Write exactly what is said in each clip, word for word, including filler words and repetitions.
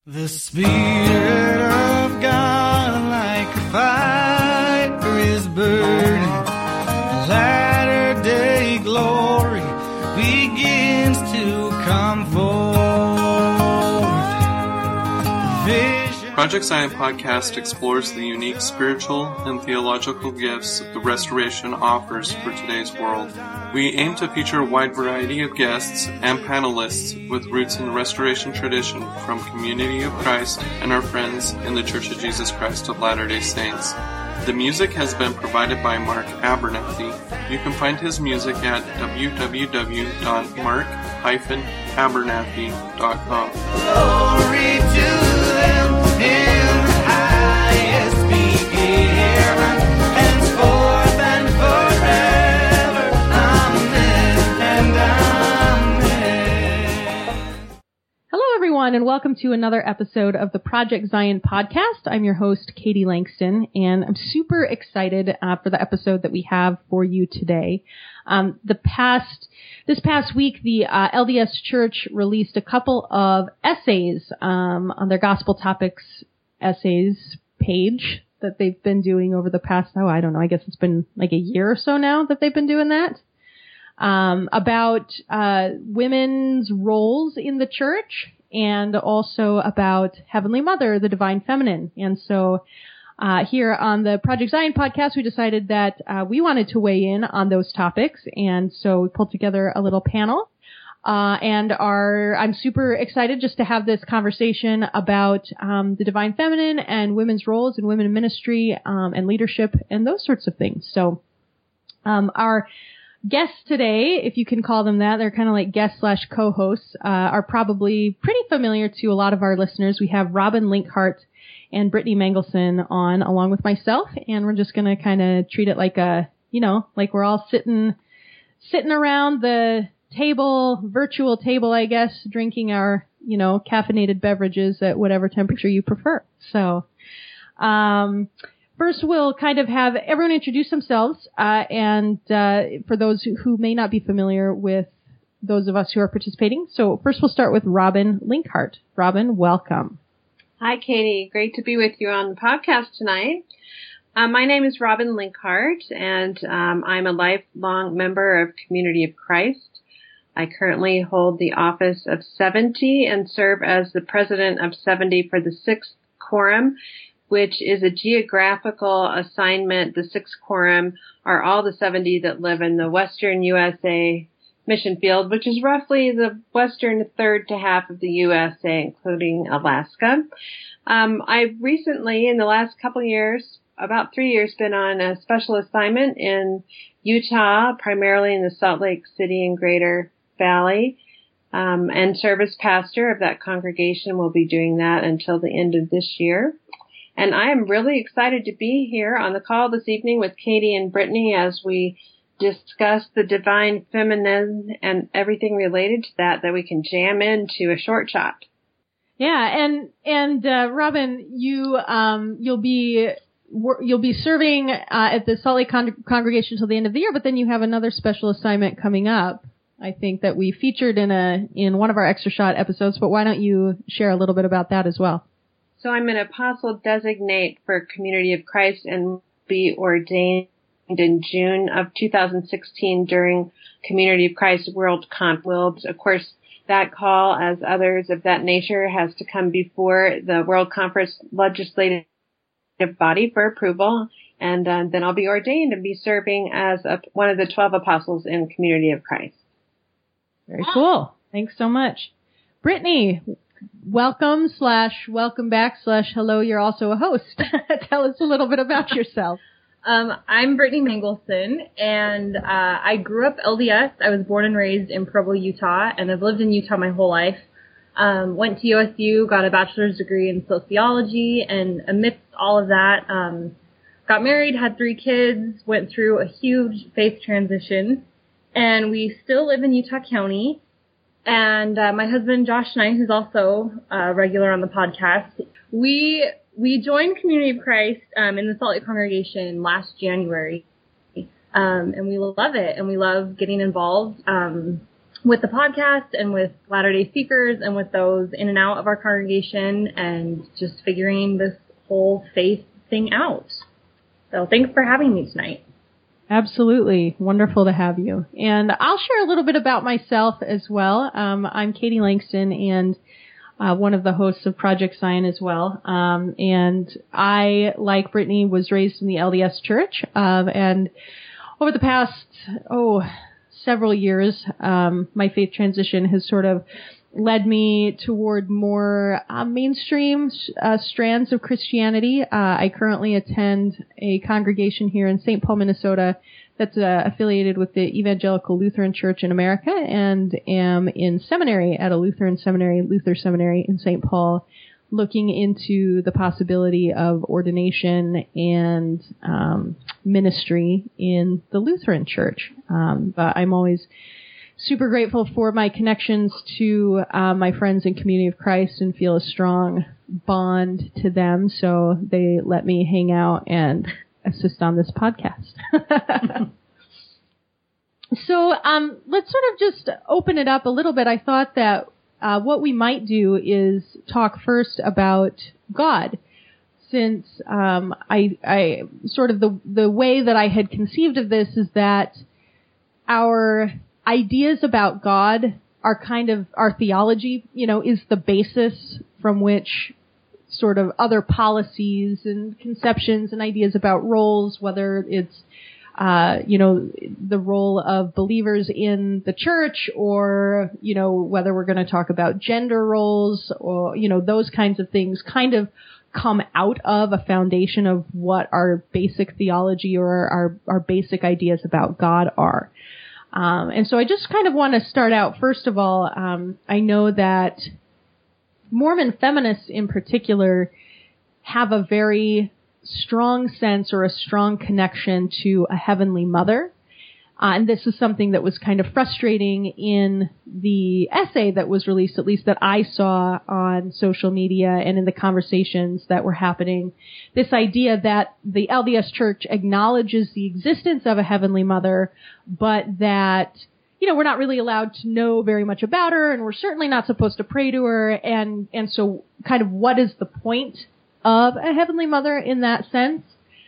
The Spirit of God like a fire is burning. Latter day glory begins to come forth. Vision. Project Zion Podcast explores the unique spiritual and theological gifts the Restoration offers for today's world. We aim to feature a wide variety of guests and panelists with roots in the Restoration tradition from Community of Christ and our friends in the Church of Jesus Christ of Latter-day Saints. The music has been provided by Mark Abernathy. You can find his music at w w w dot mark dash abernathy dot com. Glory to them in the highest be heaven, henceforth and forever. Amen and amen. Hello, everyone, and welcome to another episode of the Project Zion Podcast. I'm your host, Katie Langston, and I'm super excited uh, for the episode that we have for you today. Um, the past, this past week, the uh, L D S Church released a couple of essays um, on their Gospel Topics essays page that they've been doing over the past, oh, I don't know, I guess it's been like a year or so now that they've been doing that, um, about uh, women's roles in the church and also about Heavenly Mother, the Divine Feminine. And so Uh, here on the Project Zion podcast, we decided that uh, we wanted to weigh in on those topics, and so we pulled together a little panel. Uh, and our, I'm super excited just to have this conversation about um, the Divine Feminine and women's roles in women in ministry um, and leadership and those sorts of things. So um, our guests today, if you can call them that, they're kind of like guest slash co-hosts, uh, are probably pretty familiar to a lot of our listeners. We have Robin Linkhart and Brittany Mangelson on along with myself, and we're just going to kind of treat it like a, you know, like we're all sitting, sitting around the table, virtual table, I guess, drinking our, you know, caffeinated beverages at whatever temperature you prefer. So, um, first we'll kind of have everyone introduce themselves, uh, and, uh, for those who, who may not be familiar with those of us who are participating. So first we'll start with Robin Linkhart. Robin, welcome. Hi, Katie. Great to be with you on the podcast tonight. Um, my name is Robin Linkhart, and um, I'm a lifelong member of Community of Christ. I currently hold the office of seventy and serve as the president of seventy for the sixth Quorum, which is a geographical assignment. The sixth Quorum are all the seventy that live in the western U S A mission field, which is roughly the western third to half of the U S A, including Alaska. Um, I've recently, in the last couple years, about three years, been on a special assignment in Utah, primarily in the Salt Lake City and Greater Valley, um, and service pastor of that congregation. Will be doing that until the end of this year. And I am really excited to be here on the call this evening with Katie and Brittany as we discuss the Divine Feminine and everything related to that that we can jam into a short shot. Yeah, and and uh, Robin, you um you'll be you'll be serving uh, at the Salt Lake con- congregation till the end of the year, but then you have another special assignment coming up. I think that we featured in a in one of our extra shot episodes. But why don't you share a little bit about that as well? So I'm an apostle designate for Community of Christ and be ordained in June of two thousand sixteen during Community of Christ World Conference. Of course, that call, as others of that nature, has to come before the World Conference legislative body for approval, and uh, then I'll be ordained and be serving as a, one of the twelve apostles in Community of Christ. Very cool. Thanks so much. Brittany, welcome slash welcome back slash hello, you're also a host. Tell us a little bit about yourself. Um, I'm Brittany Mangelson, and uh, I grew up L D S. I was born and raised in Provo, Utah, and I've lived in Utah my whole life. Um, went to U S U, got a bachelor's degree in sociology, and amidst all of that, um, got married, had three kids, went through a huge faith transition, and we still live in Utah County. And uh, my husband, Josh Knight, who's also uh, regular on the podcast, we... We joined Community of Christ um, in the Salt Lake congregation last January, um, and we love it, and we love getting involved. Um, with the podcast and with Latter-day Seekers and with those in and out of our congregation and just figuring this whole faith thing out. So thanks for having me tonight. Absolutely. Wonderful to have you. And I'll share a little bit about myself as well. Um, I'm Katie Langston and uh, one of the hosts of Project Zion as well. Um, and I, like Brittany, was raised in the L D S Church. Um, and over the past, oh, several years, um, my faith transition has sort of led me toward more uh, mainstream uh, strands of Christianity. Uh, I currently attend a congregation here in Saint Paul, Minnesota, that's uh, affiliated with the Evangelical Lutheran Church in America, and am in seminary at a Lutheran seminary, Luther Seminary in Saint Paul, looking into the possibility of ordination and um, ministry in the Lutheran Church. Um, but I'm always super grateful for my connections to uh, my friends in Community of Christ and feel a strong bond to them, so they let me hang out and assist on this podcast. So um, let's sort of just open it up a little bit. I thought that Uh, what we might do is talk first about God, since um, I, I sort of the the way that I had conceived of this is that our ideas about God are kind of our theology, you know, is the basis from which sort of other policies and conceptions and ideas about roles, whether it's Uh, you know, the role of believers in the church, or, you know, whether we're going to talk about gender roles, or, you know, those kinds of things kind of come out of a foundation of what our basic theology or our, our basic ideas about God are. Um, and so I just kind of want to start out, first of all, um, I know that Mormon feminists in particular have a very strong sense or a strong connection to a heavenly mother. Uh, and this is something that was kind of frustrating in the essay that was released, at least that I saw on social media and in the conversations that were happening. This idea that the L D S Church acknowledges the existence of a heavenly mother, but that, you know, we're not really allowed to know very much about her, and we're certainly not supposed to pray to her. And, and so kind of what is the point of a heavenly mother in that sense?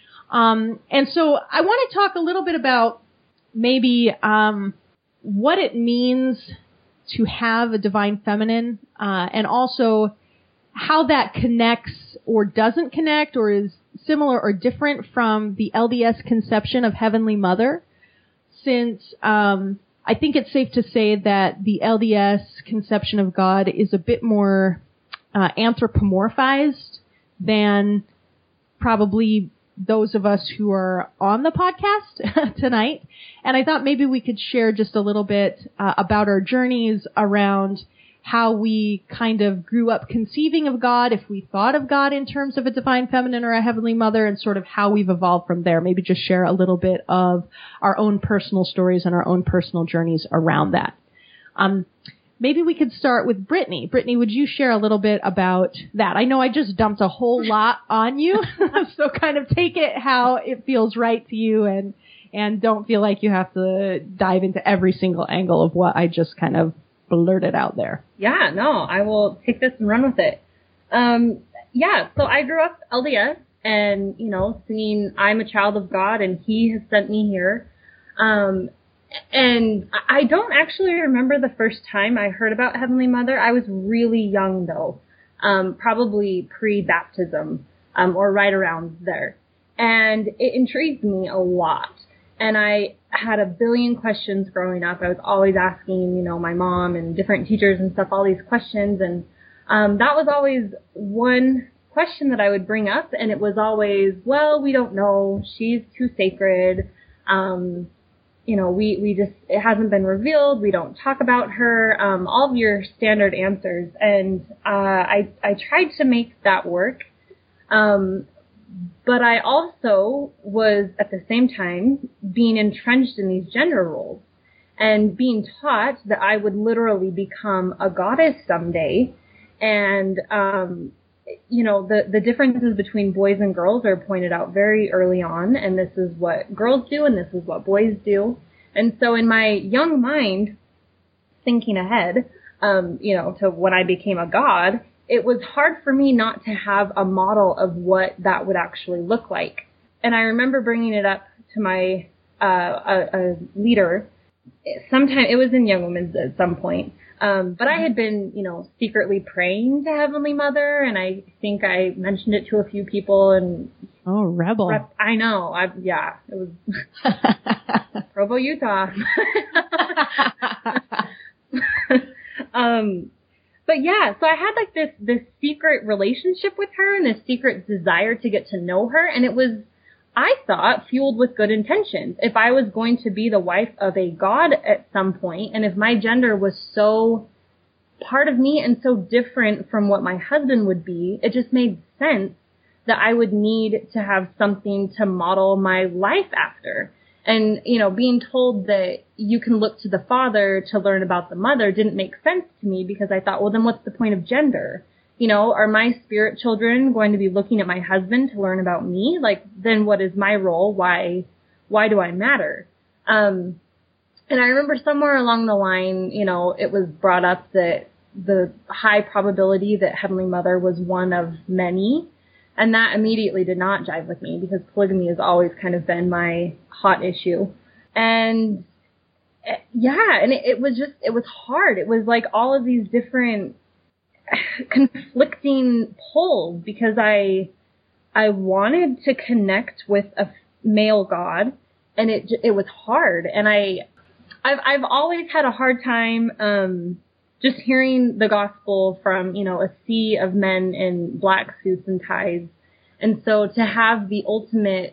Um, and so I want to talk a little bit about maybe um, what it means to have a divine feminine, uh, and also how that connects or doesn't connect or is similar or different from the L D S conception of heavenly mother, since um, I think it's safe to say that the L D S conception of God is a bit more uh, anthropomorphized than probably those of us who are on the podcast tonight. And I thought maybe we could share just a little bit uh, about our journeys around how we kind of grew up conceiving of God, if we thought of God in terms of a divine feminine or a heavenly mother, and sort of how we've evolved from there. Maybe just share a little bit of our own personal stories and our own personal journeys around that. Um, Maybe we could start with Brittany. Brittany, would you share a little bit about that? I know I just dumped a whole lot on you, so kind of take it how it feels right to you, and and don't feel like you have to dive into every single angle of what I just kind of blurted out there. Yeah, no, I will take this and run with it. Um, yeah, so I grew up L D S, and, you know, singing I'm a child of God and He has sent me here. Um, And I don't actually remember the first time I heard about Heavenly Mother. I was really young, though, um, probably pre-baptism, um, or right around there. And it intrigued me a lot. And I had a billion questions growing up. I was always asking, you know, my mom and different teachers and stuff, all these questions. And um, that was always one question that I would bring up. And it was always, well, we don't know. She's too sacred. Um You know, we, we just, it hasn't been revealed. We don't talk about her. Um, all of your standard answers. And, uh, I, I tried to make that work. Um, but I also was at the same time being entrenched in these gender roles and being taught that I would literally become a goddess someday. And, um, you know, the, the differences between boys and girls are pointed out very early on, and this is what girls do and this is what boys do. And so in my young mind, thinking ahead, um, you know, to when I became a god, it was hard for me not to have a model of what that would actually look like. And I remember bringing it up to my uh, a, a leader. Sometime it was in Young Women's at some point, um, but I had been, you know, secretly praying to Heavenly Mother, and I think I mentioned it to a few people. And oh, rebel! Rep, I know, I yeah, it was Provo, Utah. um, but yeah, so I had like this this secret relationship with her, and this secret desire to get to know her, and it was, I thought, fueled with good intentions. If I was going to be the wife of a god at some point, and if my gender was so part of me and so different from what my husband would be, it just made sense that I would need to have something to model my life after. And, you know, being told that you can look to the father to learn about the mother didn't make sense to me, because I thought, well, then what's the point of gender? You know, are my spirit children going to be looking at my husband to learn about me? Like, then what is my role? Why, why do I matter? Um, and I remember somewhere along the line, you know, it was brought up that the high probability that Heavenly Mother was one of many. And that immediately did not jive with me, because polygamy has always kind of been my hot issue. And yeah, and it, it was just, it was hard. It was like all of these different conflicting poles, because I I wanted to connect with a male god, and it it was hard. And I I've I've always had a hard time um just hearing the gospel from, you know, a sea of men in black suits and ties. And so to have the ultimate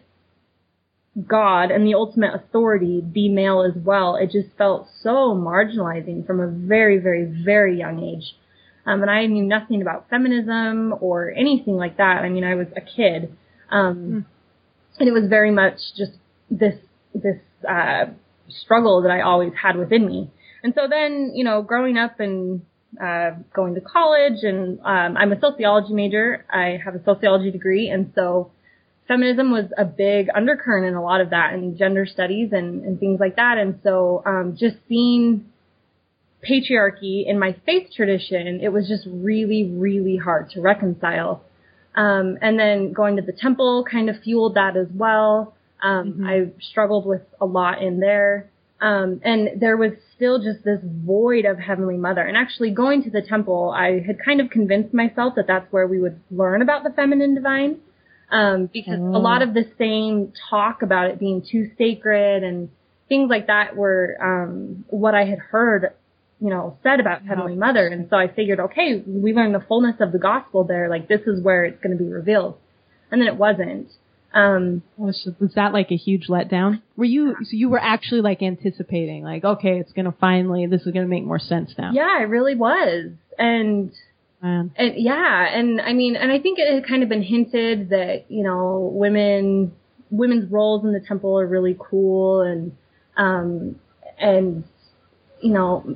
God and the ultimate authority be male as well, it just felt so marginalizing from a very, very, very young age. Um, and I knew nothing about feminism or anything like that. I mean, I was a kid. Um, mm. And it was very much just this, this, uh, struggle that I always had within me. And so then, you know, growing up and, uh, going to college, and, um, I'm a sociology major. I have a sociology degree. And so feminism was a big undercurrent in a lot of that, and gender studies and, and things like that. And so, um, just seeing patriarchy in my faith tradition, it was just really, really hard to reconcile. Um, and then going to the temple kind of fueled that as well. Um, mm-hmm. I struggled with a lot in there. Um, and there was still just this void of Heavenly Mother. And actually going to the temple, I had kind of convinced myself that that's where we would learn about the feminine divine. Um, because oh. a lot of the same talk about it being too sacred and things like that were, um, what I had heard, you know, said about Heavenly oh. Mother. And so I figured, okay, we learned the fullness of the gospel there. Like, this is where it's going to be revealed. And then it wasn't. Um, was that like a huge letdown? Were you, so you were actually like anticipating, like, okay, it's going to finally, this is going to make more sense now. Yeah, it really was. And, Man. and yeah, and I mean, and I think it had kind of been hinted that, you know, women, women's roles in the temple are really cool, and, um, and, you know,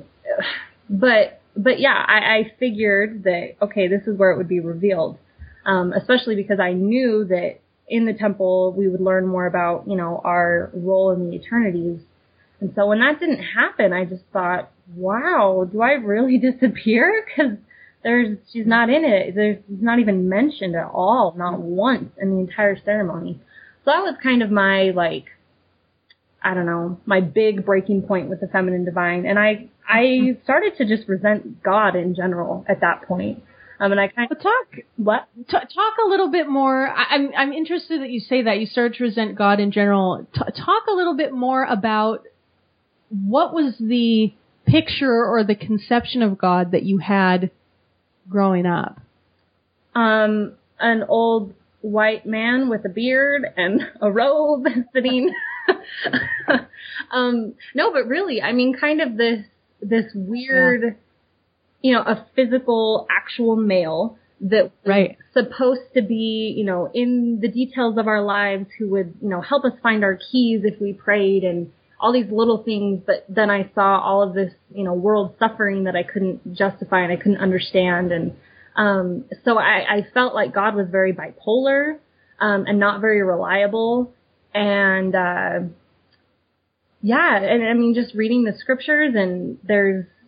but, but yeah, I, I figured that, okay, this is where it would be revealed. Um, especially because I knew that in the temple we would learn more about, you know, our role in the eternities. And so when that didn't happen, I just thought, wow, do I really disappear? Because there's, she's not in it. There's not even mentioned at all, not once in the entire ceremony. So that was kind of my, like, I don't know, my big breaking point with the feminine divine. And I, I started to just resent God in general at that point. Um, and I kind of but talk what t- talk a little bit more. I, I'm I'm interested that you say that you started to resent God in general. T- talk a little bit more about what was the picture or the conception of God that you had growing up. Um, an old white man with a beard and a robe sitting. um, no, but really, I mean, kind of this this weird. Yeah. You know, a physical, actual male that was right. supposed to be, you know, in the details of our lives, who would, you know, help us find our keys if we prayed, and all these little things. But then I saw all of this, you know, world suffering that I couldn't justify and I couldn't understand. And um, so I, I felt like God was very bipolar um, and not very reliable. And uh, yeah, and I mean, just reading the scriptures, and there's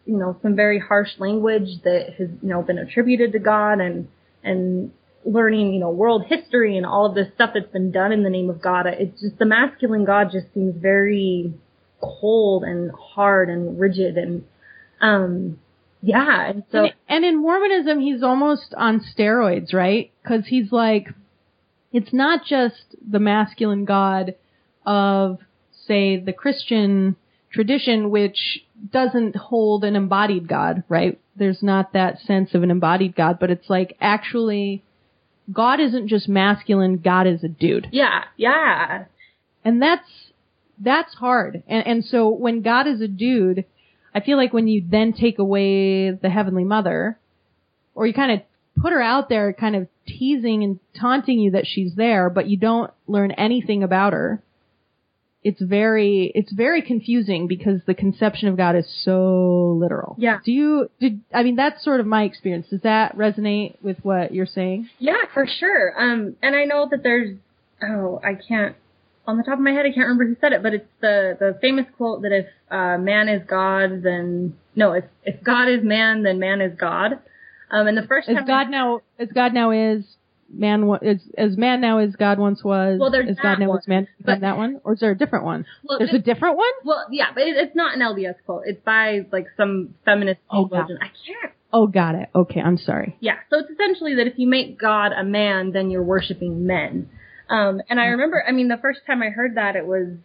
you know, some very harsh language that has, you know, been attributed to God, and, and learning, you know, world history and all of this stuff that's been done in the name of God. It's just, the masculine God just seems very cold and hard and rigid, and, um, yeah. And so, and, and in Mormonism, he's almost on steroids, right? Cause he's like, it's not just the masculine God of, say, the Christian tradition, which doesn't hold an embodied God, right? There's not that sense of an embodied God, but it's like, actually, God isn't just masculine, God is a dude. yeah, yeah. And that's, that's hard. And, and so when God is a dude, I feel like when you then take away the Heavenly Mother, or you kind of put her out there kind of teasing and taunting you that she's there, but you don't learn anything about her, it's very, it's very confusing because the conception of God is so literal. Yeah. Do you, did, I mean, that's sort of my experience. Does that resonate with what you're saying? Yeah, for sure. Um, and I know that there's, oh, I can't, on the top of my head, I can't remember who said it, but it's the, the famous quote that if, uh, man is God, then, no, if, if God is man, then man is God. Um, and the first As time God I, now, as God now is, man, wa- is, as man now is God once was, Well, there's as God that now one, is man, but- that one? Or is there a different one? Well, There's this- a different one? well, yeah, but it, it's not an L D S quote. It's by, like, some feminist Oh, theologian. I can't. Oh, got it. Okay, I'm sorry. Yeah, so it's essentially that if you make God a man, then you're worshiping men. Um, and I remember, I mean, the first time I heard that, it was,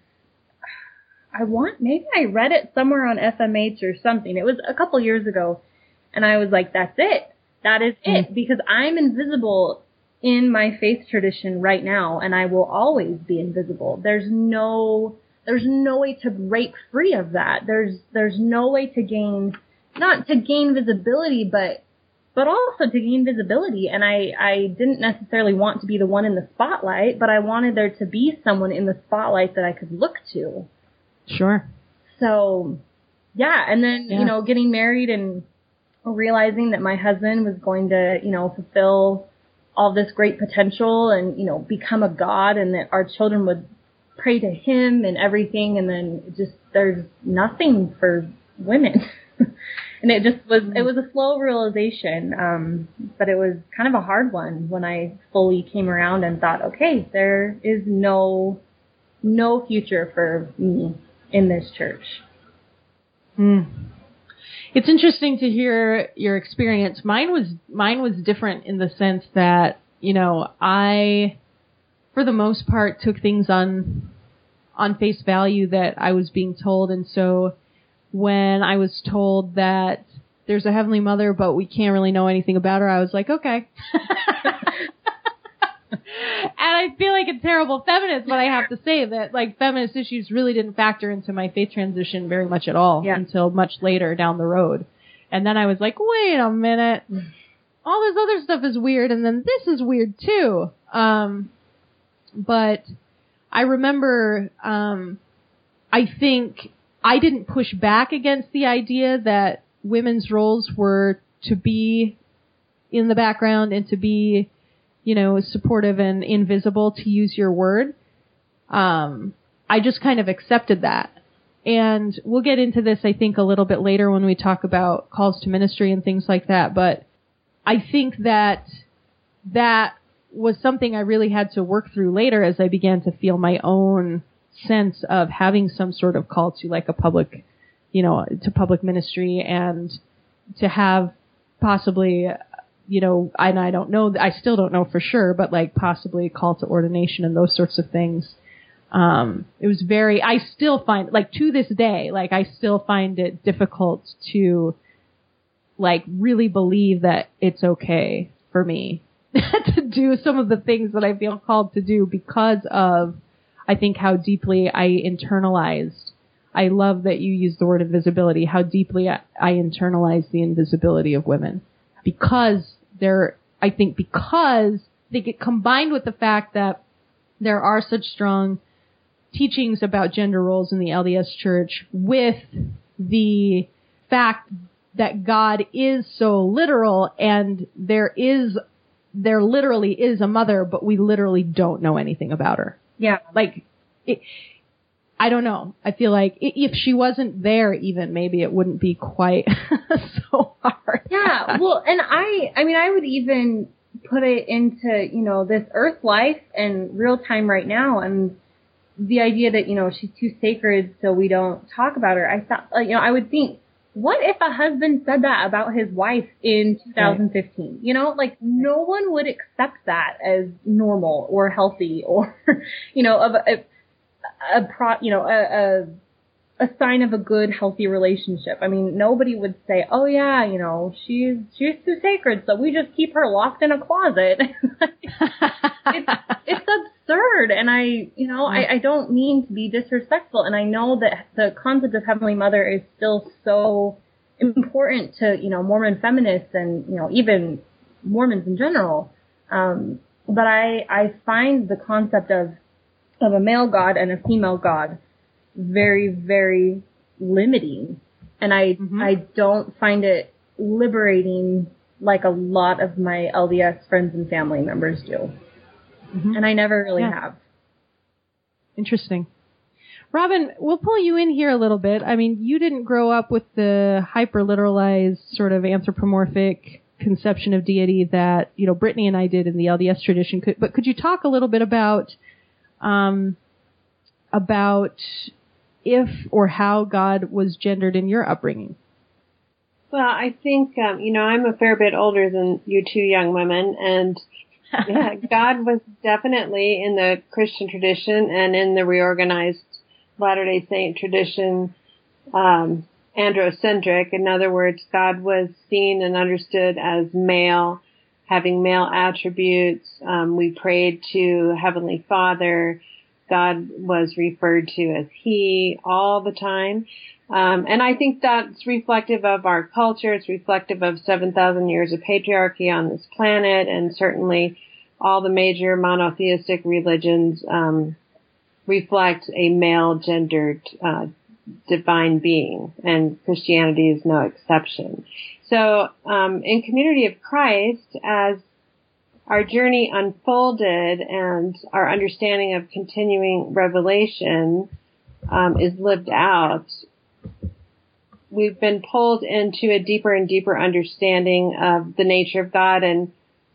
I want, maybe I read it somewhere on F M H or something. It was a couple years ago. And I was like, that's it. That is it. Because I'm invisible in my faith tradition right now, and I will always be invisible. There's no, there's no way to break free of that. There's, there's no way to gain, not to gain visibility, but, but also to gain visibility. And I, I didn't necessarily want to be the one in the spotlight, but I wanted there to be someone in the spotlight that I could look to. Sure. So, yeah, and then, Yeah. you know, getting married and realizing that my husband was going to, you know, fulfill all this great potential and, you know, become a god, and that our children would pray to him and everything, and then it just, there's nothing for women. And it just was, it was a slow realization, um, but it was kind of a hard one when I fully came around and thought, okay, there is no, no future for me in this church. Hmm. It's interesting to hear your experience. Mine was, mine was different in the sense that, you know, I, for the most part, took things on, on face value that I was being told. And so when I was told that there's a Heavenly Mother, but we can't really know anything about her, I was like, okay. And I feel like a terrible feminist, but I have to say that, like, feminist issues really didn't factor into my faith transition very much at all Yeah. until much later down the road. And then I was like, wait a minute. All this other stuff is weird, and then this is weird too. Um, but I remember, um, I think I didn't push back against the idea that women's roles were to be in the background and to be, you know, supportive and invisible, to use your word. Um, I just kind of accepted that. And we'll get into this, I think, a little bit later when we talk about calls to ministry and things like that. But I think that that was something I really had to work through later as I began to feel my own sense of having some sort of call to, like, a public, you know, to public ministry, and to have possibly, you know, and I don't know, I still don't know for sure, but like possibly a call to ordination and those sorts of things. Um, it was very, I still find, like, to this day, like, I still find it difficult to, like, really believe that it's okay for me to do some of the things that I feel called to do because of, I think, how deeply I internalized. I love that you use the word invisibility, how deeply I, I internalized the invisibility of women. Because they're, I think because they get combined with the fact that there are such strong teachings about gender roles in the L D S Church, with the fact that God is so literal, and there is, there literally is a mother, but we literally don't know anything about her. Yeah. Like, it, I don't know. I feel like if she wasn't there, even maybe it wouldn't be quite so hard. Yeah. Well, and I, I mean, I would even put it into, you know, this earth life and real time right now. And the idea that, you know, she's too sacred, so we don't talk about her. I thought, like, you know, I would think, what if a husband said that about his wife in two thousand fifteen? Right. You know, like, no one would accept that as normal or healthy or, you know, of a, a pro, you know, a, a, a sign of a good, healthy relationship. I mean, nobody would say, oh yeah, you know, she's, she's too sacred, so we just keep her locked in a closet. it's, it's absurd. And I, you know, I, I don't mean to be disrespectful. And I know that the concept of Heavenly Mother is still so important to, you know, Mormon feminists and, you know, even Mormons in general. Um, but I, I find the concept of, of a male God and a female God very, very limiting. And I, mm-hmm. I don't find it liberating like a lot of my L D S friends and family members do. Mm-hmm. And I never really yeah. have. Interesting. Robin, we'll pull you in here a little bit. I mean, you didn't grow up with the hyper-literalized sort of anthropomorphic conception of deity that, you know, Brittany and I did in the L D S tradition. Could, but could you talk a little bit about, um, about if or how God was gendered in your upbringing? Well, I think, um, you know, I'm a fair bit older than you two young women, and yeah, God was definitely in the Christian tradition and in the reorganized Latter-day Saint tradition, um, androcentric. In other words, God was seen and understood as male, having male attributes. Um, we prayed to Heavenly Father. God was referred to as He all the time. Um, and I think that's reflective of our culture. It's reflective of seven thousand years of patriarchy on this planet, and certainly all the major monotheistic religions um, reflect a male-gendered uh, divine being, and Christianity is no exception. So um, in Community of Christ, as our journey unfolded and our understanding of continuing revelation um, is lived out, we've been pulled into a deeper and deeper understanding of the nature of God, and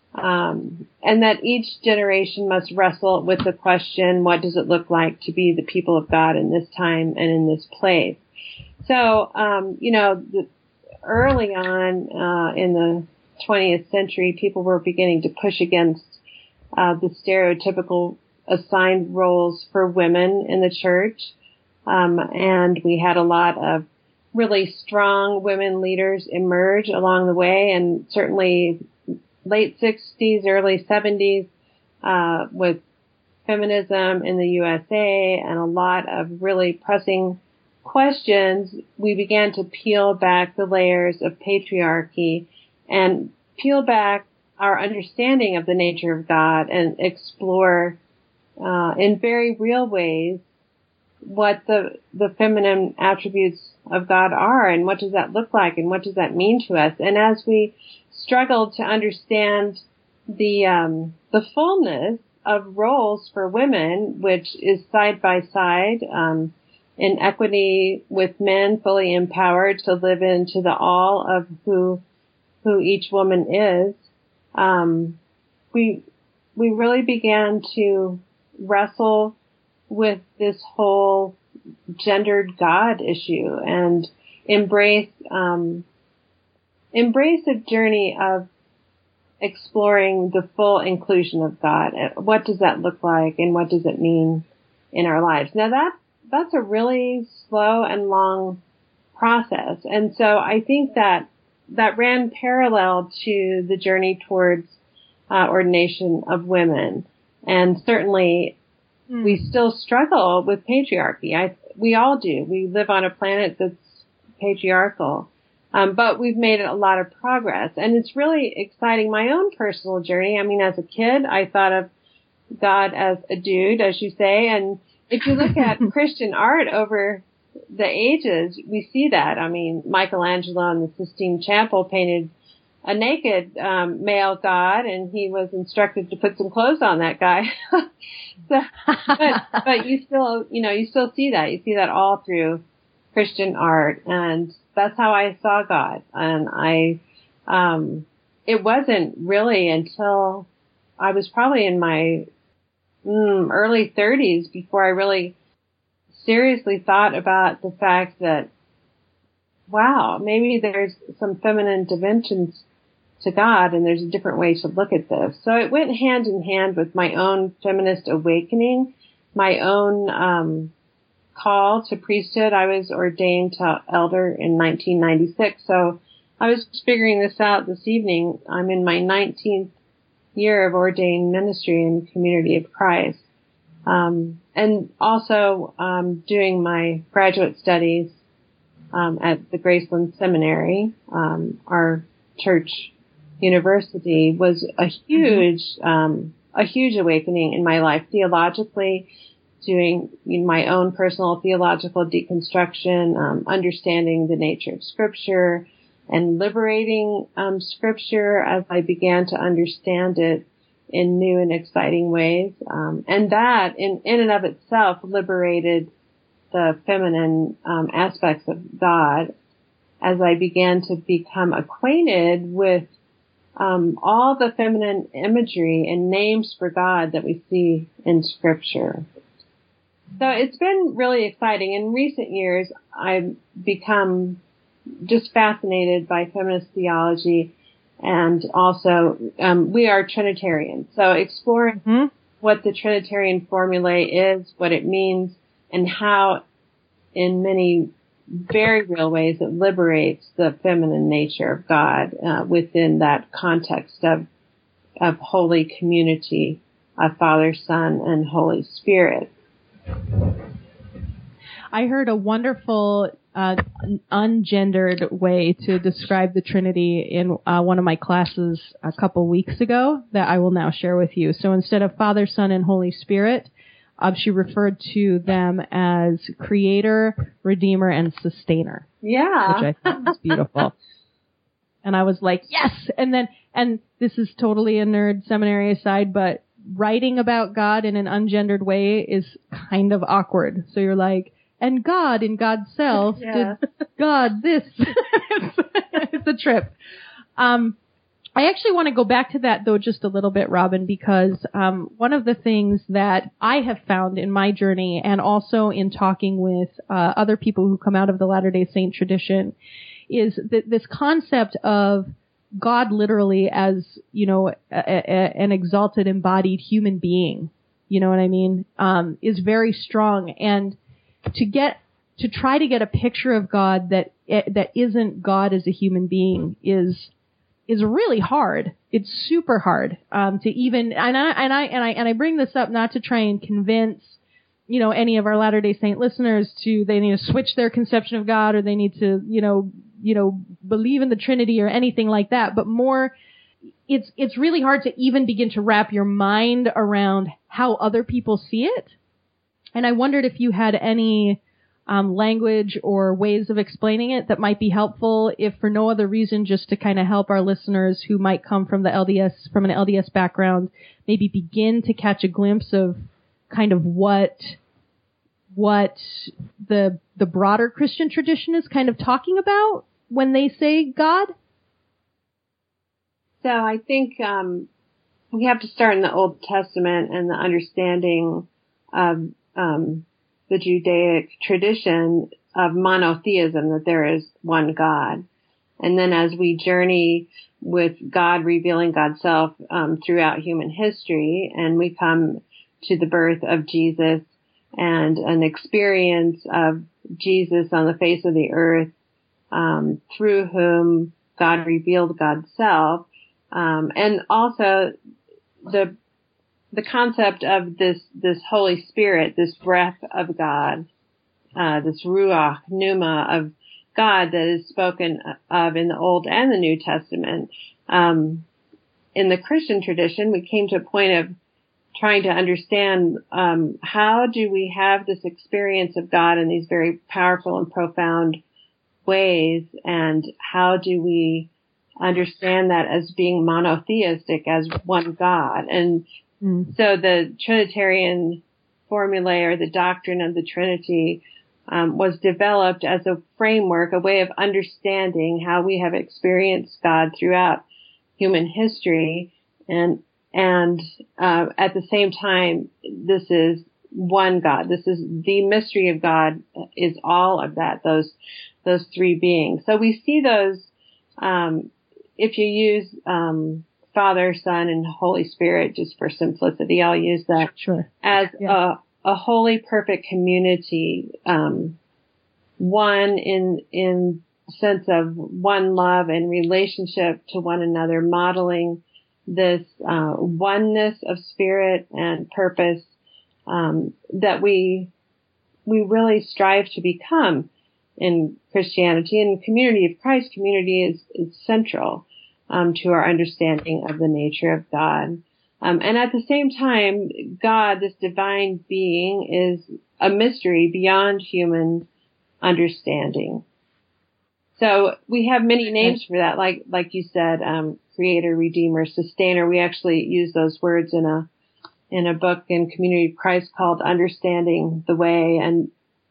um, and that each generation must wrestle with the question, what does it look like to be the people of God in this time and in this place? So, um, you know, the, early on uh, in the twentieth century, people were beginning to push against uh, the stereotypical assigned roles for women in the church, um, and we had a lot of really strong women leaders emerge along the way, and certainly late sixties, early seventies, uh, with feminism in the U S A and a lot of really pressing questions, we began to peel back the layers of patriarchy and peel back our understanding of the nature of God and explore uh, in very real ways what the the feminine attributes of God are, and what does that look like, and what does that mean to us. And as we struggled to understand the um, the fullness of roles for women, which is side by side um, in equity with men, fully empowered to live into the all of who who each woman is, um, we we really began to wrestle with this whole gendered God issue and embrace um, embrace a journey of exploring the full inclusion of God. What does that look like, and what does it mean in our lives? Now that that's a really slow and long process, and so I think that that ran parallel to the journey towards uh, ordination of women, and certainly mm. we still struggle with patriarchy. I we all do. We live on a planet that's patriarchal. Um, but we've made a lot of progress, and it's really exciting. My own personal journey. I mean, as a kid, I thought of God as a dude, as you say, and if you look at Christian art over the ages, we see that. I mean, Michelangelo in the Sistine Chapel painted a naked um, male god, and he was instructed to put some clothes on that guy. so, but, but you still, you know, you still see that. You see that all through Christian art, and that's how I saw God. And I, um, it wasn't really until I was probably in my mm, early thirties before I really seriously thought about the fact that, wow, maybe there's some feminine dimensions to God, and there's a different way to look at this. So it went hand in hand with my own feminist awakening, my own um, call to priesthood. I was ordained to elder in nineteen ninety-six, so I was figuring this out this evening. I'm in my nineteenth year of ordained ministry in Community of Christ, um, and also um, doing my graduate studies um, at the Graceland Seminary, um, our church university, was a huge, um, a huge awakening in my life theologically, doing my own personal theological deconstruction, um, understanding the nature of Scripture, and liberating um, Scripture as I began to understand it in new and exciting ways. Um, and that, in, in and of itself, liberated the feminine um, aspects of God as I began to become acquainted with um, all the feminine imagery and names for God that we see in Scripture. So it's been really exciting. In recent years, I've become just fascinated by feminist theology, and also um, we are Trinitarian. So exploring mm-hmm. what the Trinitarian formulae is, what it means, and how in many very real ways it liberates the feminine nature of God uh, within that context of of holy community of Father, Son, and Holy Spirit. I heard a wonderful uh, ungendered way to describe the Trinity in uh, one of my classes a couple weeks ago that I will now share with you. So instead of Father, Son, and Holy Spirit, uh, she referred to them as Creator, Redeemer, and Sustainer. Yeah. Which I thought was beautiful. And I was like, yes! And then, and this is totally a nerd seminary aside, but writing about God in an ungendered way is kind of awkward. So you're like, and God in God's self yeah. did God this. It's a trip. Um, I actually want to go back to that though just a little bit, Robin, because um, one of the things that I have found in my journey, and also in talking with uh, other people who come out of the Latter-day Saint tradition, is that this concept of God literally as, you know, a, a, an exalted, embodied human being, you know what I mean, um, is very strong. And to get, to try to get a picture of God that, that isn't God as a human being is, is really hard. It's super hard, um, to even, and I, and I, and I, and I bring this up not to try and convince, you know, any of our Latter-day Saint listeners to, they need to switch their conception of God, or they need to, you know, you know, believe in the Trinity or anything like that, but more, it's, it's really hard to even begin to wrap your mind around how other people see it. And I wondered if you had any, um, language or ways of explaining it that might be helpful, if for no other reason, just to kind of help our listeners who might come from the L D S, from an L D S background, maybe begin to catch a glimpse of kind of what, what the, the broader Christian tradition is kind of talking about when they say God? So I think um, we have to start in the Old Testament and the understanding of um, the Judaic tradition of monotheism, that there is one God. And then as we journey with God revealing God's self um, throughout human history, and we come to the birth of Jesus and an experience of Jesus on the face of the earth, Um, through whom God revealed God's self, um, and also the the concept of this this Holy Spirit, this breath of God, uh, this ruach pneuma of God that is spoken of in the Old and the New Testament. Um, in the Christian tradition, we came to a point of trying to understand um, how do we have this experience of God in these very powerful and profound ways, and how do we understand that as being monotheistic, as one God. And mm. so the Trinitarian formulae, or the doctrine of the Trinity, um, was developed as a framework, a way of understanding how we have experienced God throughout human history. And, and, uh, at the same time, this is one God. This is the mystery of God, is all of that, those, those three beings. So we see those, um, if you use, um, Father, Son, and Holy Spirit, just for simplicity, I'll use that sure. as yeah. a, a holy, perfect community, um, one in, in sense of one love and relationship to one another, modeling this, uh, oneness of spirit and purpose, um, that we, we really strive to become in Christianity. And community of Christ, community is, is central, um, to our understanding of the nature of God. Um, and at the same time, God, this divine being, is a mystery beyond human understanding. So we have many names for that, like, like you said, um, creator, redeemer, sustainer. We actually use those words in a, in a book in Community of Christ called Understanding the Way, and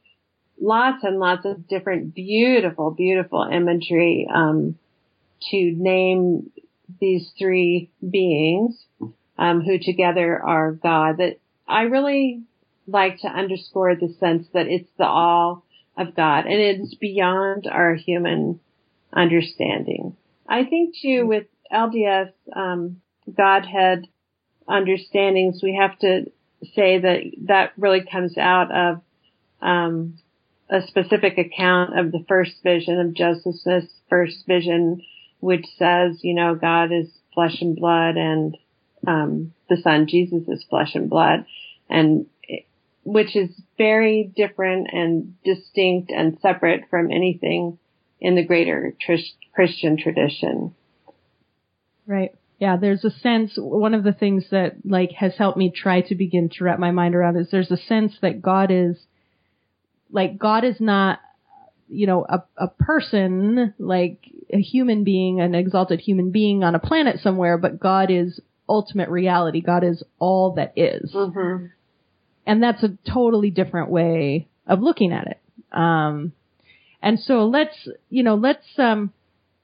lots and lots of different beautiful, beautiful imagery, um, to name these three beings, um, who together are God. That I really like to underscore the sense that it's the all of God, and it's beyond our human understanding. I think too, with L D S, um, Godhead understandings, we have to say that that really comes out of, um, a specific account of the first vision of Joseph Smith's first vision, which says, you know, God is flesh and blood, and, um, the Son, Jesus, is flesh and blood, and which is very different and distinct and separate from anything in the greater tr- Christian tradition. Right. Yeah, there's a sense, one of the things that like has helped me try to begin to wrap my mind around is there's a sense that God is, like, God is not, you know, a, a person, like a human being, an exalted human being on a planet somewhere, but God is ultimate reality. God is all that is. Mm-hmm. And that's a totally different way of looking at it. Um, and so let's, you know, let's, um,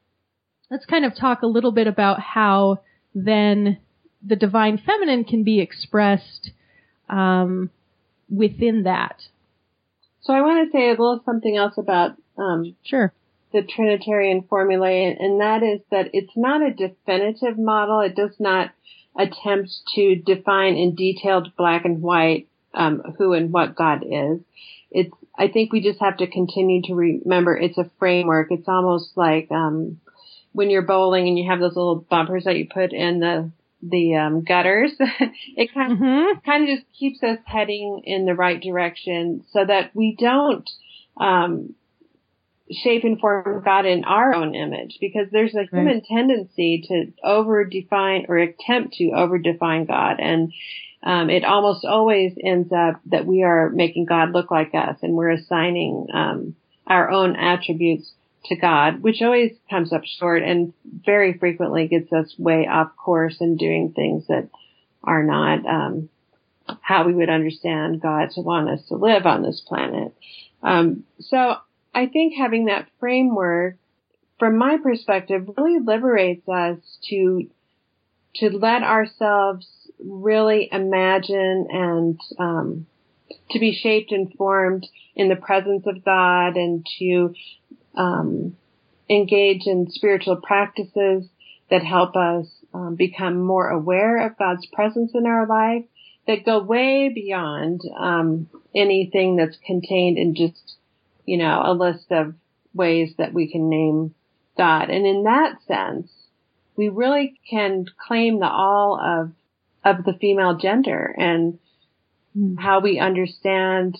let's kind of talk a little bit about how then the divine feminine can be expressed, um, within that. So I want to say a little something else about, um, sure. the Trinitarian formulae, and that is that it's not a definitive model. It does not attempt to define in detailed black and white um, who and what God is. It's, I think we just have to continue to remember it's a framework. It's almost like, um, when you're bowling and you have those little bumpers that you put in the, the, um, gutters. It kind of, mm-hmm. kind of just keeps us heading in the right direction so that we don't, um, shape and form God in our own image, because there's a human right. tendency to over-define or attempt to over-define God. And, um, it almost always ends up that we are making God look like us, and we're assigning, um, our own attributes to God, which always comes up short and very frequently gets us way off course and doing things that are not, um, how we would understand God to want us to live on this planet. Um, so I think having that framework, from my perspective, really liberates us to, to let ourselves really imagine and, um, to be shaped and formed in the presence of God, and to, um, engage in spiritual practices that help us, um, become more aware of God's presence in our life, that go way beyond, um, anything that's contained in just, you know, a list of ways that we can name God. And in that sense, we really can claim the all of, of the female gender and how we understand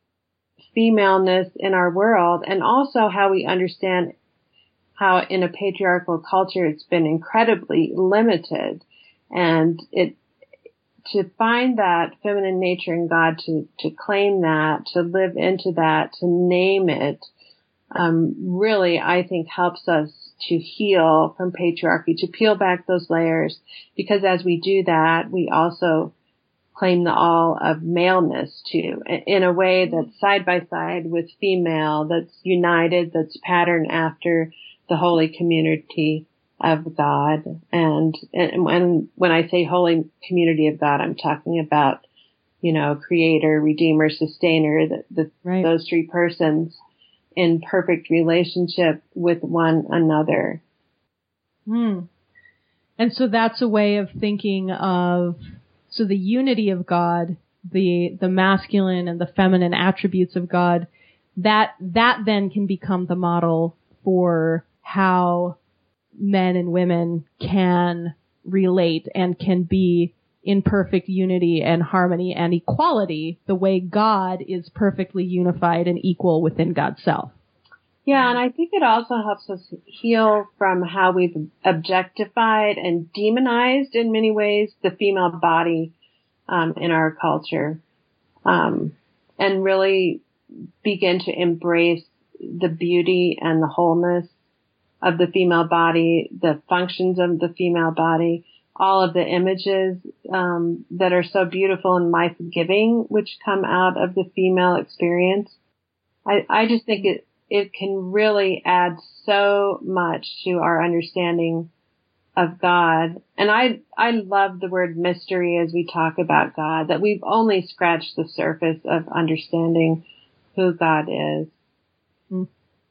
femaleness in our world, and also how we understand how in a patriarchal culture it's been incredibly limited. And it, to find that feminine nature in God, to, to claim that, to live into that, to name it, um, really, I think helps us to heal from patriarchy, to peel back those layers, because as we do that, we also claim the all of maleness too, in a way that's side by side with female, that's united, that's patterned after the holy community of God. And, and when, when I say holy community of God, I'm talking about, you know, creator, redeemer, sustainer, the, the, right. those three persons in perfect relationship with one another. Hmm. And so that's a way of thinking of, so the unity of God, the, the masculine and the feminine attributes of God, that, that then can become the model for how men and women can relate and can be in perfect unity and harmony and equality, the way God is perfectly unified and equal within God's self. Yeah, and I think it also helps us heal from how we've objectified and demonized in many ways the female body um, in our culture, um, and really begin to embrace the beauty and the wholeness of the female body, the functions of the female body, all of the images um, that are so beautiful and life-giving, which come out of the female experience. I, I just think it it can really add so much to our understanding of God. And I I love the word mystery as we talk about God, that we've only scratched the surface of understanding who God is. Mm.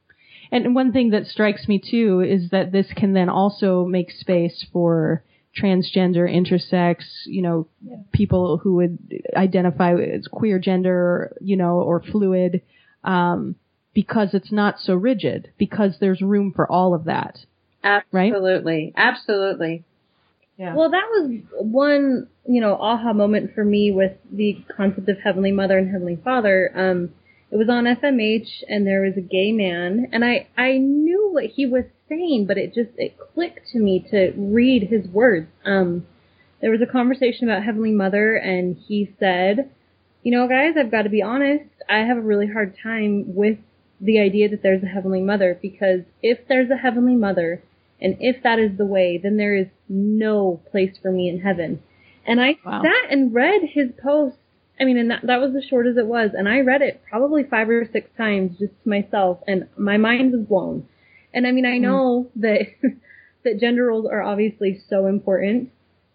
And one thing that strikes me too is that this can then also make space for transgender, intersex, you know, yeah. people who would identify as queer gender, you know, or fluid, um, because it's not so rigid, because there's room for all of that. Absolutely. Right? Absolutely. Yeah. Well, that was one, you know, aha moment for me with the concept of Heavenly Mother and Heavenly Father. Um, it was on F M H, and there was a gay man, and I, I knew what he was saying, but it just, it clicked to me to read his words. Um, there was a conversation about Heavenly Mother, and he said, you know, guys, I've got to be honest, I have a really hard time with the idea that there's a Heavenly Mother, because if there's a Heavenly Mother, and if that is the way, then there is no place for me in heaven. And I wow. sat and read his post. I mean, and that, that was as short as it was. And I read it probably five or six times just to myself, and my mind was blown. And I mean, I know mm. that that gender roles are obviously so important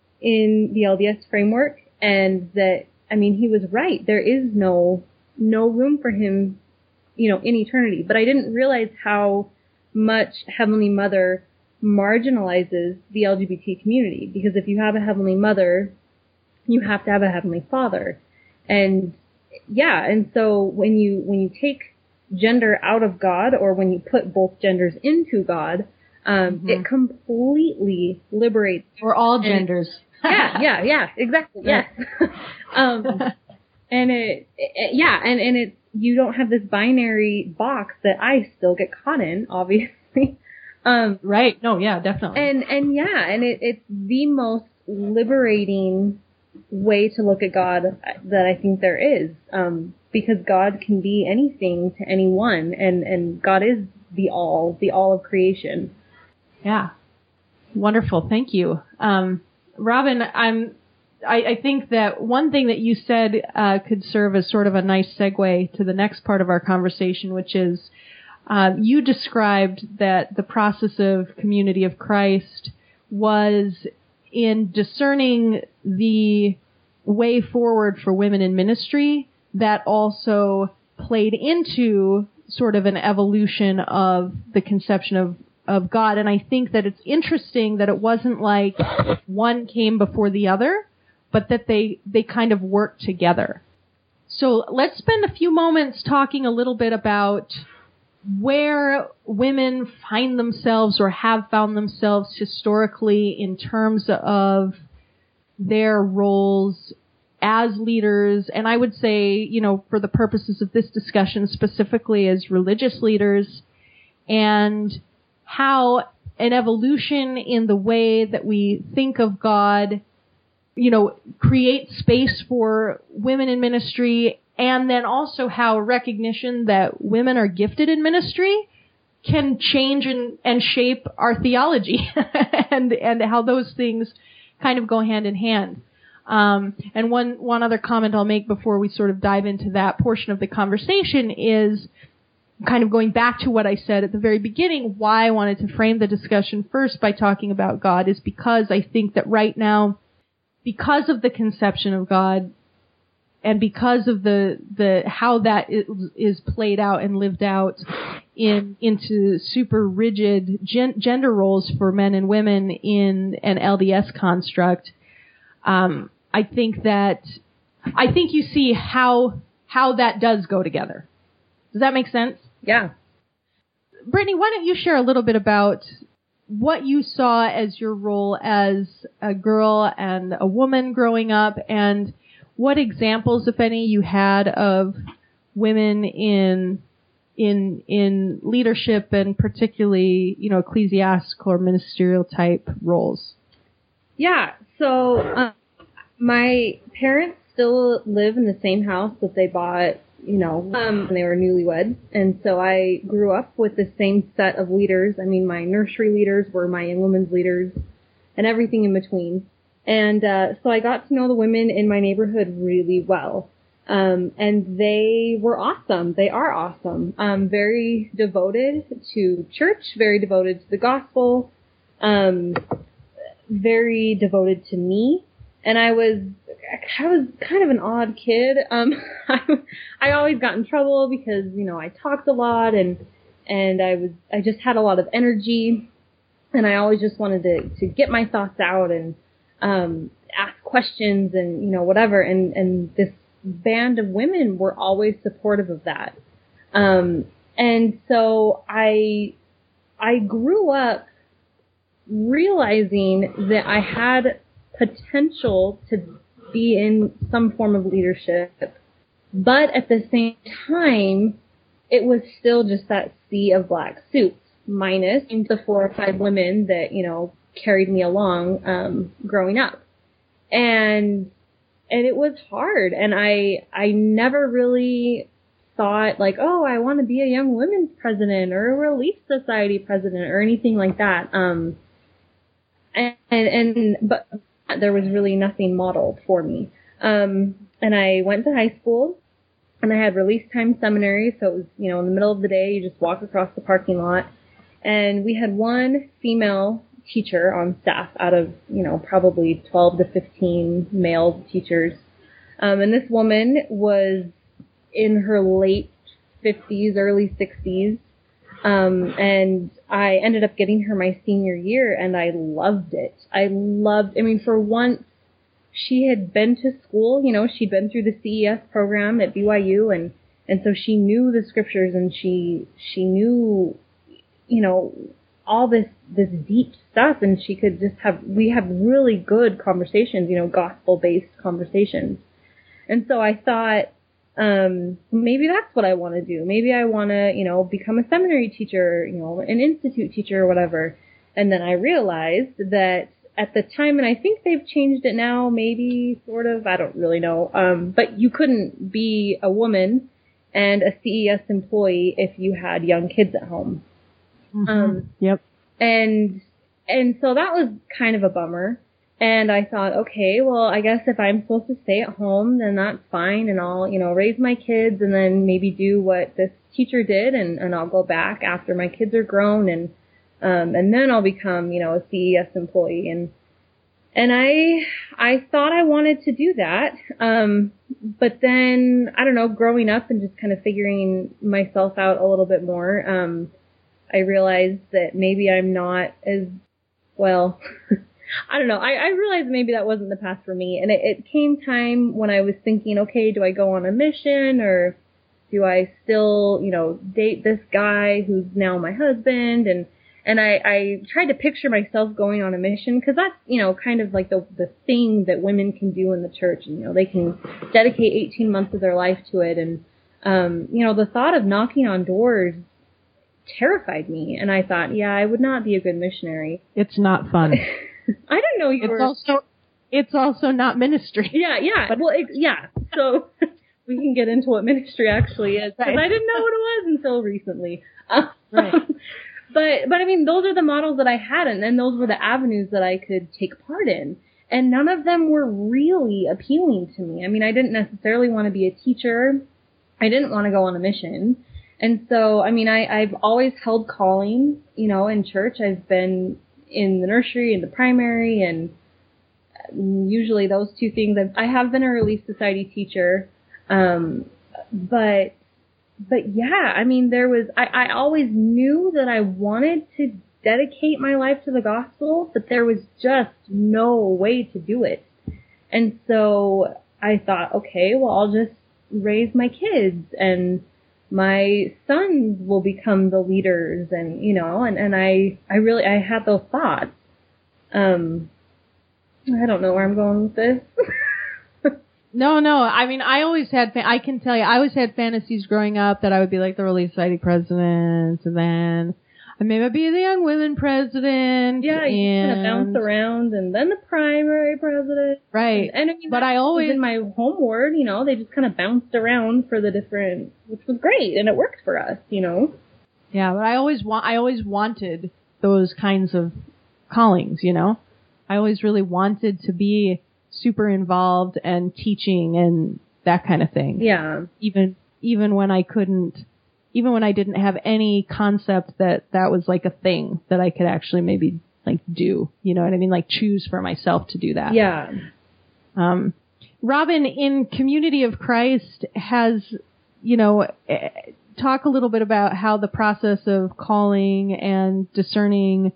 in the L D S framework, and that, I mean, he was right. There is no no room for him, you know, in eternity. But I didn't realize how much Heavenly Mother marginalizes the L G B T community, because if you have a Heavenly Mother, you have to have a Heavenly Father. And yeah, and so when you when you take gender out of God, or when you put both genders into God, um, mm-hmm. it completely liberates. We're all genders. yeah, yeah, yeah, exactly. Yes. um, and it, it, yeah, and and it you don't have this binary box that I still get caught in, obviously. Um, right. No, yeah, definitely. And, and yeah, and it, it's the most liberating way to look at God that I think there is. Um, because God can be anything to anyone, and, and God is the all, the all of creation. Yeah. Wonderful. Thank you. Um, Robin, I'm, I, I think that one thing that you said, uh, could serve as sort of a nice segue to the next part of our conversation, which is, Um, you described that the process of Community of Christ was in discerning the way forward for women in ministry that also played into sort of an evolution of the conception of, of God. And I think that it's interesting that it wasn't like one came before the other, but that they, they kind of worked together. So let's spend a few moments talking a little bit about where women find themselves or have found themselves historically in terms of their roles as leaders. And I would say, you know, for the purposes of this discussion, specifically as religious leaders, and how an evolution in the way that we think of God, you know, creates space for women in ministry. And then also how recognition that women are gifted in ministry can change and, and shape our theology and, and how those things kind of go hand in hand. Um, and one, one other comment I'll make before we sort of dive into that portion of the conversation is kind of going back to what I said at the very beginning, why I wanted to frame the discussion first by talking about God is because I think that right now, because of the conception of God and because of the, the, how that is, is played out and lived out in, into super rigid gen, gender roles for men and women in an L D S construct, um, I think that, I think you see how, how that does go together. Does that make sense? Yeah. Brittany, why don't you share a little bit about what you saw as your role as a girl and a woman growing up, and what examples, if any, you had of women in in in leadership and particularly, you know, ecclesiastical or ministerial type roles? Yeah. So um, my parents still live in the same house that they bought, you know, um, when they were newlyweds. And so I grew up with the same set of leaders. I mean, my nursery leaders were my young women's leaders and everything in between. And uh, so I got to know the women in my neighborhood really well. Um, and they were awesome. They are awesome. Um, very devoted to church, very devoted to the gospel, um, very devoted to me. And I was, I was kind of an odd kid. Um, I, I always got in trouble because, you know, I talked a lot and, and I was, I just had a lot of energy and I always just wanted to, to get my thoughts out and, um, ask questions and, you know, whatever. And, and this band of women were always supportive of that. Um, and so I, I grew up realizing that I had potential to be in some form of leadership, but at the same time, it was still just that sea of black suits, minus the four or five women that, you know, carried me along, um, growing up. And, and it was hard. And I, I never really thought like, oh, I want to be a Young Women's president or a Relief Society president or anything like that. Um, and, and, and but there was really nothing modeled for me. Um, and I went to high school and I had release time seminary. So it was, you know, in the middle of the day, you just walk across the parking lot and we had one female teacher on staff out of, you know, probably twelve to fifteen male teachers. Um, and this woman was in her late fifties, early sixties. Um, and I ended up getting her my senior year and I loved it. I loved, I mean, for once she had been to school, you know, she'd been through the C E S program at B Y U and, and so she knew the scriptures and she, she knew, you know, all this, this deep stuff and she could just have, we have really good conversations, you know, gospel-based conversations. And so I thought, Um, maybe that's what I want to do. Maybe I want to, you know, become a seminary teacher, you know, an institute teacher or whatever. And then I realized that at the time, and I think they've changed it now, maybe sort of, I don't really know. Um, but you couldn't be a woman and a C E S employee if you had young kids at home. Mm-hmm. Um, yep. And, and so that was kind of a bummer. And I thought, okay, well, I guess if I'm supposed to stay at home, then that's fine. And I'll, you know, raise my kids and then maybe do what this teacher did. And, and I'll go back after my kids are grown and, um, and then I'll become, you know, a C E S employee. And, and I, I thought I wanted to do that. Um, but then, I don't know, growing up and just kind of figuring myself out a little bit more, um, I realized that maybe I'm not as, well, I don't know. I, I realized maybe that wasn't the path for me. And it, it came time when I was thinking, okay, do I go on a mission or do I still, you know, date this guy who's now my husband? And, and I, I tried to picture myself going on a mission because that's, you know, kind of like the, the thing that women can do in the church. And, you know, they can dedicate eighteen months of their life to it. And, um, you know, the thought of knocking on doors terrified me. And I thought, yeah, I would not be a good missionary. It's not fun. I didn't know you it's were. Also, it's also not ministry. Yeah, yeah. Well, it, yeah. So we can get into what ministry actually is because Right. I didn't know what it was until recently. Uh, Right. but, but I mean, those are the models that I had, and, and those were the avenues that I could take part in. And none of them were really appealing to me. I mean, I didn't necessarily want to be a teacher. I didn't want to go on a mission. And so, I mean, I, I've always held callings, you know, in church. I've been in the nursery and the primary, and usually those two things. I've, I have been a Relief Society teacher. Um, but, but yeah, I mean, there was, I, I always knew that I wanted to dedicate my life to the gospel, but there was just no way to do it. And so I thought, okay, well, I'll just raise my kids, and my sons will become the leaders, and, you know, and, and I, I really, I had those thoughts. Um, I don't know where I'm going with this. No, no. I mean, I always had, fa- I can tell you, I always had fantasies growing up that I would be like the Relief Society president, and then I maybe be the Young Women president. Yeah, you and, kind of bounce around, and then the primary president. Right. And, and I mean, but that I always, was in my home ward, you know, they just kind of bounced around for the different, which was great, and it worked for us, you know. yeah, but I always want, I always wanted those kinds of callings, you know. I always really wanted to be super involved and teaching and that kind of thing. Yeah. Even, even when I couldn't, even when I didn't have any concept that that was like a thing that I could actually maybe like do, you know what I mean? Like choose for myself to do that. Yeah. Um, Robin, in Community of Christ has, you know, eh, talk a little bit about how the process of calling and discerning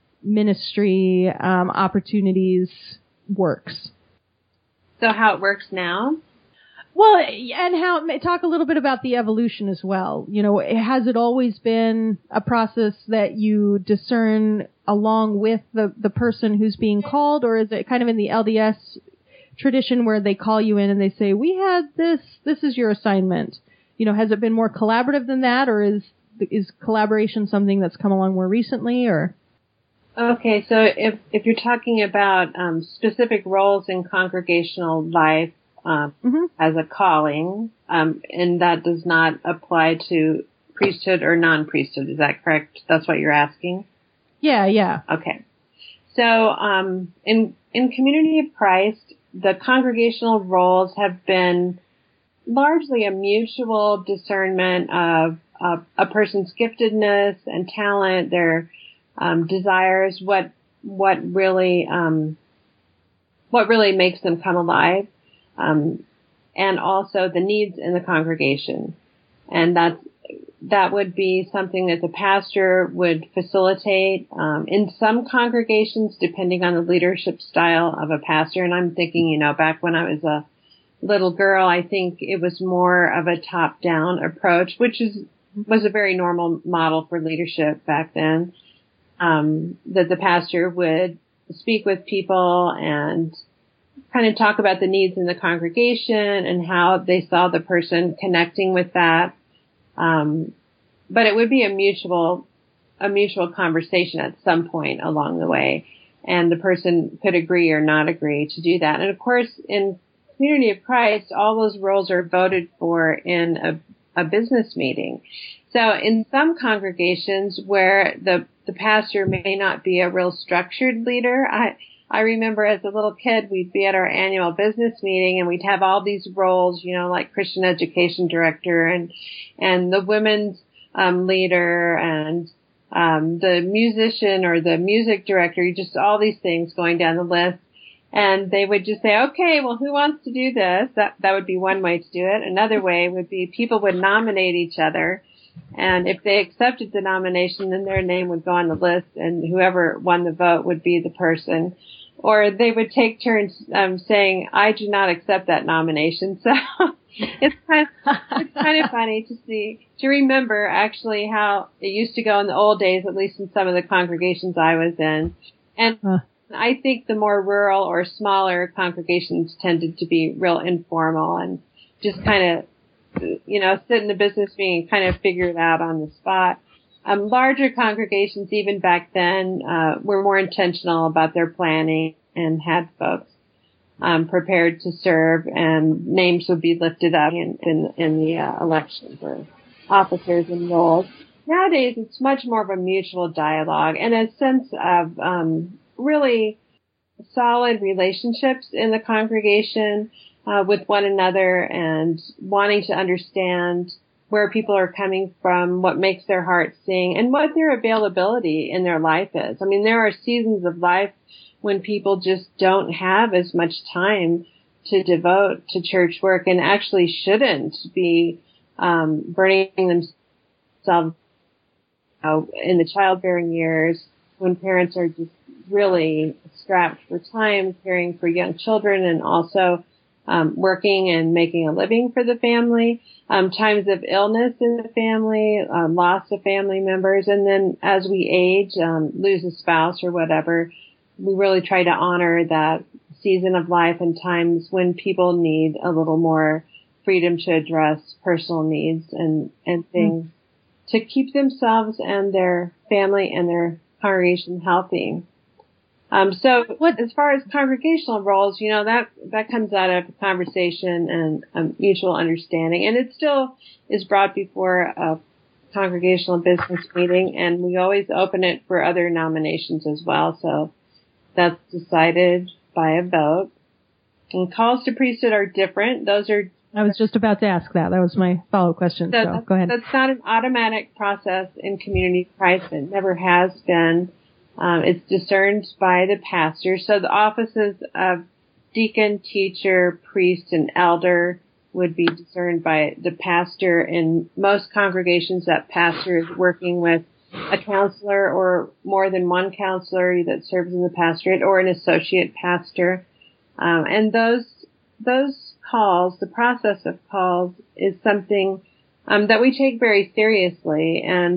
ministry um, opportunities works. So how it works now? Well, and how, talk a little bit about the evolution as well. You know, has it always been a process that you discern along with the, the person who's being called, or is it kind of in the L D S tradition where they call you in and they say, we had this, this is your assignment? You know, has it been more collaborative than that, or is, is collaboration something that's come along more recently, or? Okay, so if, if you're talking about um, specific roles in congregational life, Um, mm-hmm. as a calling, um, and that does not apply to priesthood or non-priesthood. Is that correct? That's what you're asking? Yeah, yeah. Okay. So, um, in, in Community of Christ, the congregational roles have been largely a mutual discernment of, of a person's giftedness and talent, their, um, desires, what, what really, um, what really makes them come alive. Um, and also the needs in the congregation. And that's, that would be something that the pastor would facilitate. Um, in some congregations, depending on the leadership style of a pastor, and I'm thinking, you know, back when I was a little girl, I think it was more of a top-down approach, which is, was a very normal model for leadership back then. Um, that the pastor would speak with people and kind of talk about the needs in the congregation and how they saw the person connecting with that. Um, but it would be a mutual, a mutual conversation at some point along the way. And the person could agree or not agree to do that. And of course, in Community of Christ, all those roles are voted for in a, a business meeting. So in some congregations where the, the pastor may not be a real structured leader, I, I remember as a little kid, we'd be at our annual business meeting and we'd have all these roles, you know, like Christian education director and, and the women's, um, leader and, um, the musician or the music director, just all these things going down the list. And they would just say, okay, well, who wants to do this? That, that would be one way to do it. Another way would be people would nominate each other. And if they accepted the nomination, then their name would go on the list and whoever won the vote would be the person. Or they would take turns um, saying, I do not accept that nomination. So it's kind of, it's kind of funny to see, to remember actually how it used to go in the old days, at least in some of the congregations I was in. And huh. I think the more rural or smaller congregations tended to be real informal and just kind of, you know, sit in the business meeting and kind of figure it out on the spot. Um, larger congregations, even back then, uh, were more intentional about their planning and had folks, um, prepared to serve, and names would be lifted up in, in, in the, uh, election for officers and roles. nowadays it's much more of a mutual dialogue and a sense of um, really solid relationships in the congregation uh, with one another and wanting to understand where people are coming from, what makes their hearts sing, and what their availability in their life is. I mean, there are seasons of life when people just don't have as much time to devote to church work and actually shouldn't be um, burning themselves out in the childbearing years when parents are just really strapped for time, caring for young children and also um, working and making a living for the family, um, times of illness in the family, um, loss of family members, and then as we age, um, lose a spouse or whatever, we really try to honor that season of life and times when people need a little more freedom to address personal needs and, and things mm-hmm. to keep themselves and their family and their congregation healthy. Um, so what, as far as congregational roles, you know, that, that comes out of conversation and um, mutual understanding. And it still is brought before a congregational business meeting, and we always open it for other nominations as well. So that's decided by a vote. And calls to priesthood are different. Those are... I was just about to ask that. That was my follow-up question. So, so go ahead. That's not an automatic process in Community of Christ. It never has been. Um, it's discerned by the pastor. So the offices of deacon, teacher, priest, and elder would be discerned by the pastor. In most congregations, that pastor is working with a counselor or more than one counselor that serves in the pastorate or an associate pastor. Um, and those, those calls, the process of calls is something, um, that we take very seriously. And,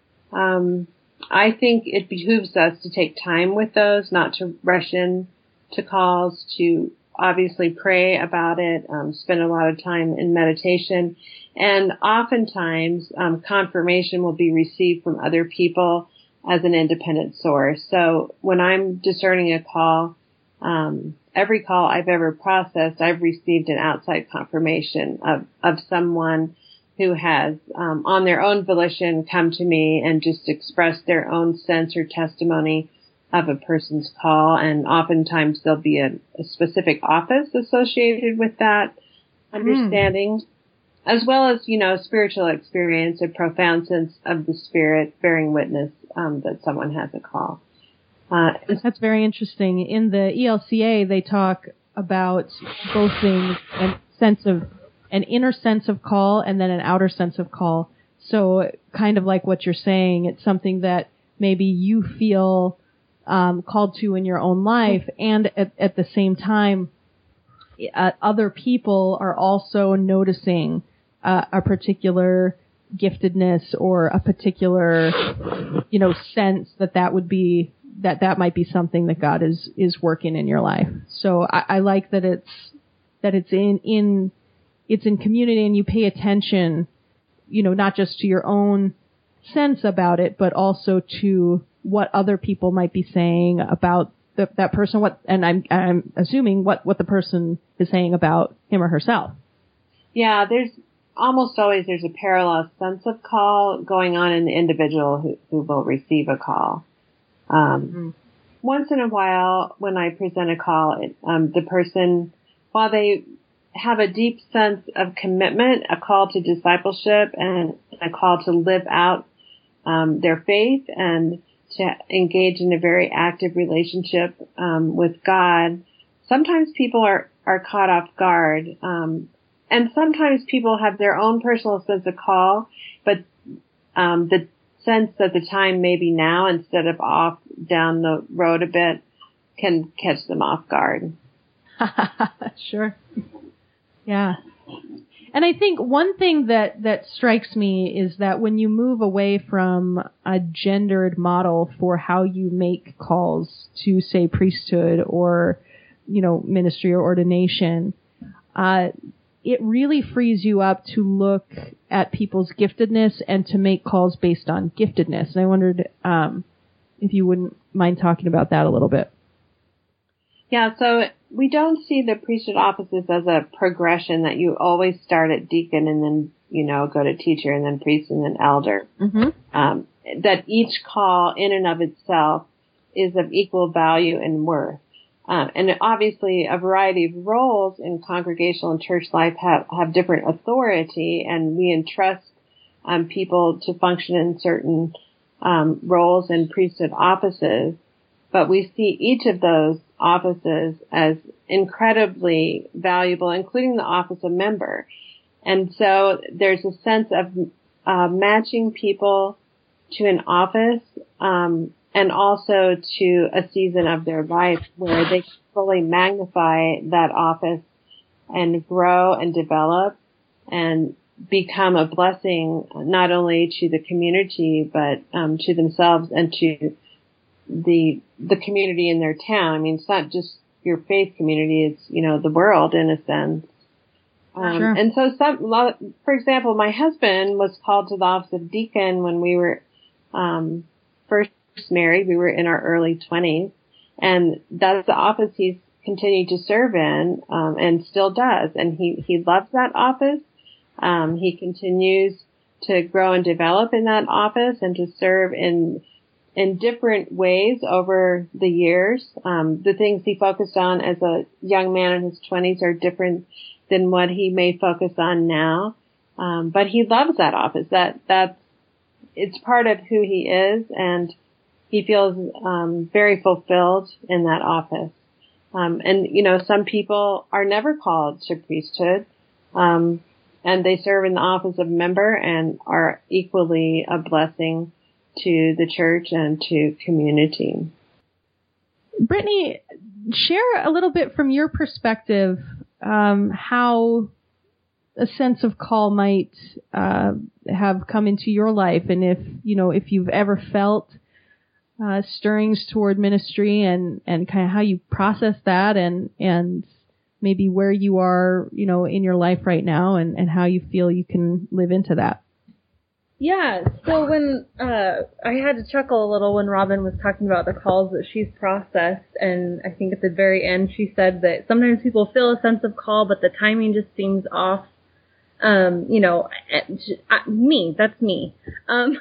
um, I think it behooves us to take time with those, not to rush in to calls, to obviously pray about it, um, spend a lot of time in meditation. And oftentimes, um, confirmation will be received from other people as an independent source. So when I'm discerning a call, um, every call I've ever processed, I've received an outside confirmation of, of someone who has, um, on their own volition come to me and just expressed their own sense or testimony of a person's call. And oftentimes there'll be a, a specific office associated with that understanding, mm. as well as, you know, spiritual experience, a profound sense of the Spirit bearing witness, um, that someone has a call. Uh, That's very interesting. In the E L C A, they talk about both things, a sense of an inner sense of call and then an outer sense of call. So kind of like what you're saying, it's something that maybe you feel um, called to in your own life, and at, at the same time, uh, other people are also noticing uh, a particular giftedness or a particular, you know, sense that that would be that that might be something that God is is working in your life. So I, I like that it's that it's in in it's in community, and you pay attention, you know, not just to your own sense about it, but also to what other people might be saying about the, that person. What and I'm I'm assuming what what the person is saying about him or herself. Yeah, there's almost always there's a parallel sense of call going on in the individual who, who will receive a call. Um, mm-hmm. Once in a while, when I present a call, it, um, the person, while they have a deep sense of commitment, a call to discipleship, and a call to live out um, their faith and to engage in a very active relationship um, with God, sometimes people are, are caught off guard. Um, and sometimes people have their own personal sense of call, but um, the sense that the time may be now instead of off down the road a bit can catch them off guard. Sure. Yeah. And I think one thing that, that strikes me is that when you move away from a gendered model for how you make calls to, say, priesthood or, you know, ministry or ordination, uh, it really frees you up to look at people's giftedness and to make calls based on giftedness. And I wondered um, if you wouldn't mind talking about that a little bit. Yeah, so we don't see the priesthood offices as a progression that you always start at deacon and then you know, go to teacher and then priest and then elder. Mm-hmm. Um, that each call in and of itself is of equal value and worth. Uh, and obviously a variety of roles in congregational and church life have, have different authority, and we entrust um, people to function in certain um, roles and priesthood offices. But we see each of those offices as incredibly valuable, including the office of member. And so there's a sense of uh, matching people to an office, um, and also to a season of their life where they fully magnify that office and grow and develop and become a blessing not only to the community but um, to themselves and to the the community in their town. I mean, it's not just your faith community; it's, you know, the world in a sense. Um, Sure. And so, some, for example, my husband was called to the office of deacon when we were um, first married. We were in our early twenties, and that's the office he's continued to serve in, um, and still does. And he he loves that office. Um, he continues to grow and develop in that office and to serve in in different ways over the years. Um, the things he focused on as a young man in his twenties are different than what he may focus on now. Um, but he loves that office. That that's it's part of who he is, and he feels um, very fulfilled in that office. Um, and you know, some people are never called to priesthood, um, and they serve in the office of member and are equally a blessing to the church and to community. Brittany, share a little bit from your perspective um, how a sense of call might uh, have come into your life, and if you know if you've ever felt uh, stirrings toward ministry, and, and kind of how you process that, and and maybe where you are, you know, in your life right now, and, and how you feel you can live into that. Yeah, so when, uh, I had to chuckle a little when Robin was talking about the calls that she's processed, and I think at the very end she said that sometimes people feel a sense of call, but the timing just seems off. Um, you know, I, me, that's me. Um,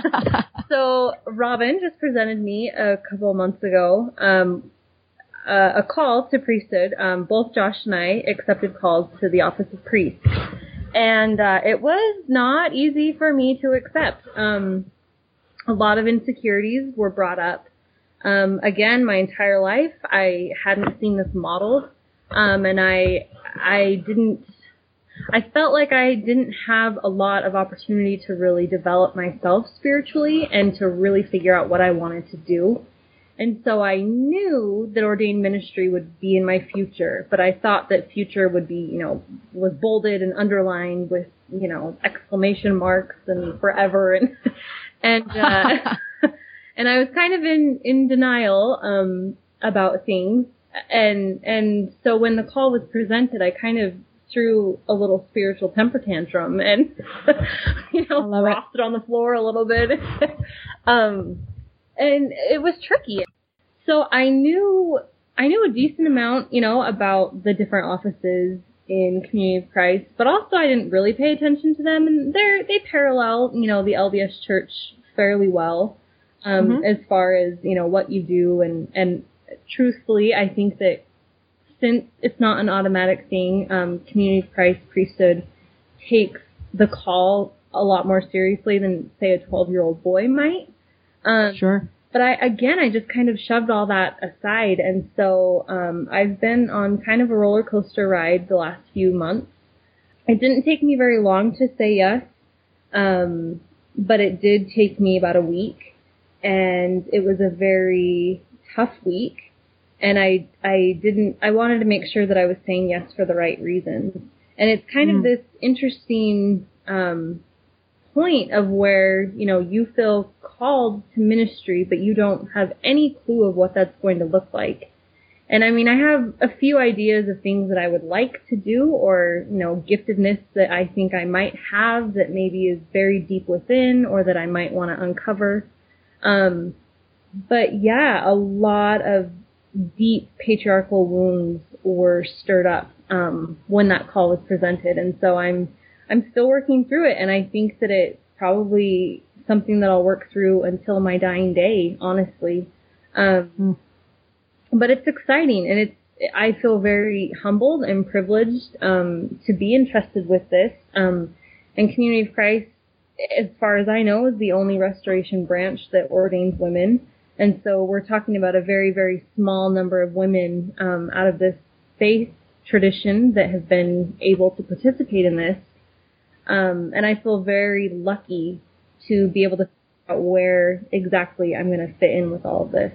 so Robin just presented me a couple months ago, um, uh, a call to priesthood. Um, both Josh and I accepted calls to the office of priest. And uh, it was not easy for me to accept. Um, a lot of insecurities were brought up. Um, again, my entire life, I hadn't seen this modeled, um, and I, I didn't. I felt like I didn't have a lot of opportunity to really develop myself spiritually and to really figure out what I wanted to do. And so I knew that ordained ministry would be in my future, but I thought that future would be, you know, was bolded and underlined with, you know, exclamation marks and forever. And, and, uh, and I was kind of in, in denial, um, about things. And, and so when the call was presented, I kind of threw a little spiritual temper tantrum and, you know, frosted on the floor a little bit. um, And it was tricky. So I knew, I knew a decent amount, you know, about the different offices in Community of Christ, but also I didn't really pay attention to them. And they're, they parallel, you know, the L D S Church fairly well, um, mm-hmm. as far as, you know, what you do. And, and truthfully, I think that since it's not an automatic thing, um, Community of Christ priesthood takes the call a lot more seriously than, say, a twelve-year-old boy might. Um, sure. But I, again, I just kind of shoved all that aside. And so, um, I've been on kind of a roller coaster ride the last few months. It didn't take me very long to say yes. Um, but it did take me about a week, and it was a very tough week. And I, I didn't, I wanted to make sure that I was saying yes for the right reasons. And it's kind mm. of this interesting, um, point of where, you know, you feel called to ministry, but you don't have any clue of what that's going to look like. And I mean, I have a few ideas of things that I would like to do, or, you know, giftedness that I think I might have that maybe is very deep within, or that I might want to uncover. Um, but yeah, a lot of deep patriarchal wounds were stirred up, um, when that call was presented. And so I'm, I'm still working through it, and I think that it's probably something that I'll work through until my dying day, honestly. Um, Mm. But it's exciting, and it's I feel very humbled and privileged um, to be entrusted with this. Um, and Community of Christ, as far as I know, is the only restoration branch that ordains women. And so we're talking about a very, very small number of women um, out of this faith tradition that have been able to participate in this. Um, and I feel very lucky to be able to figure out where exactly I'm going to fit in with all of this.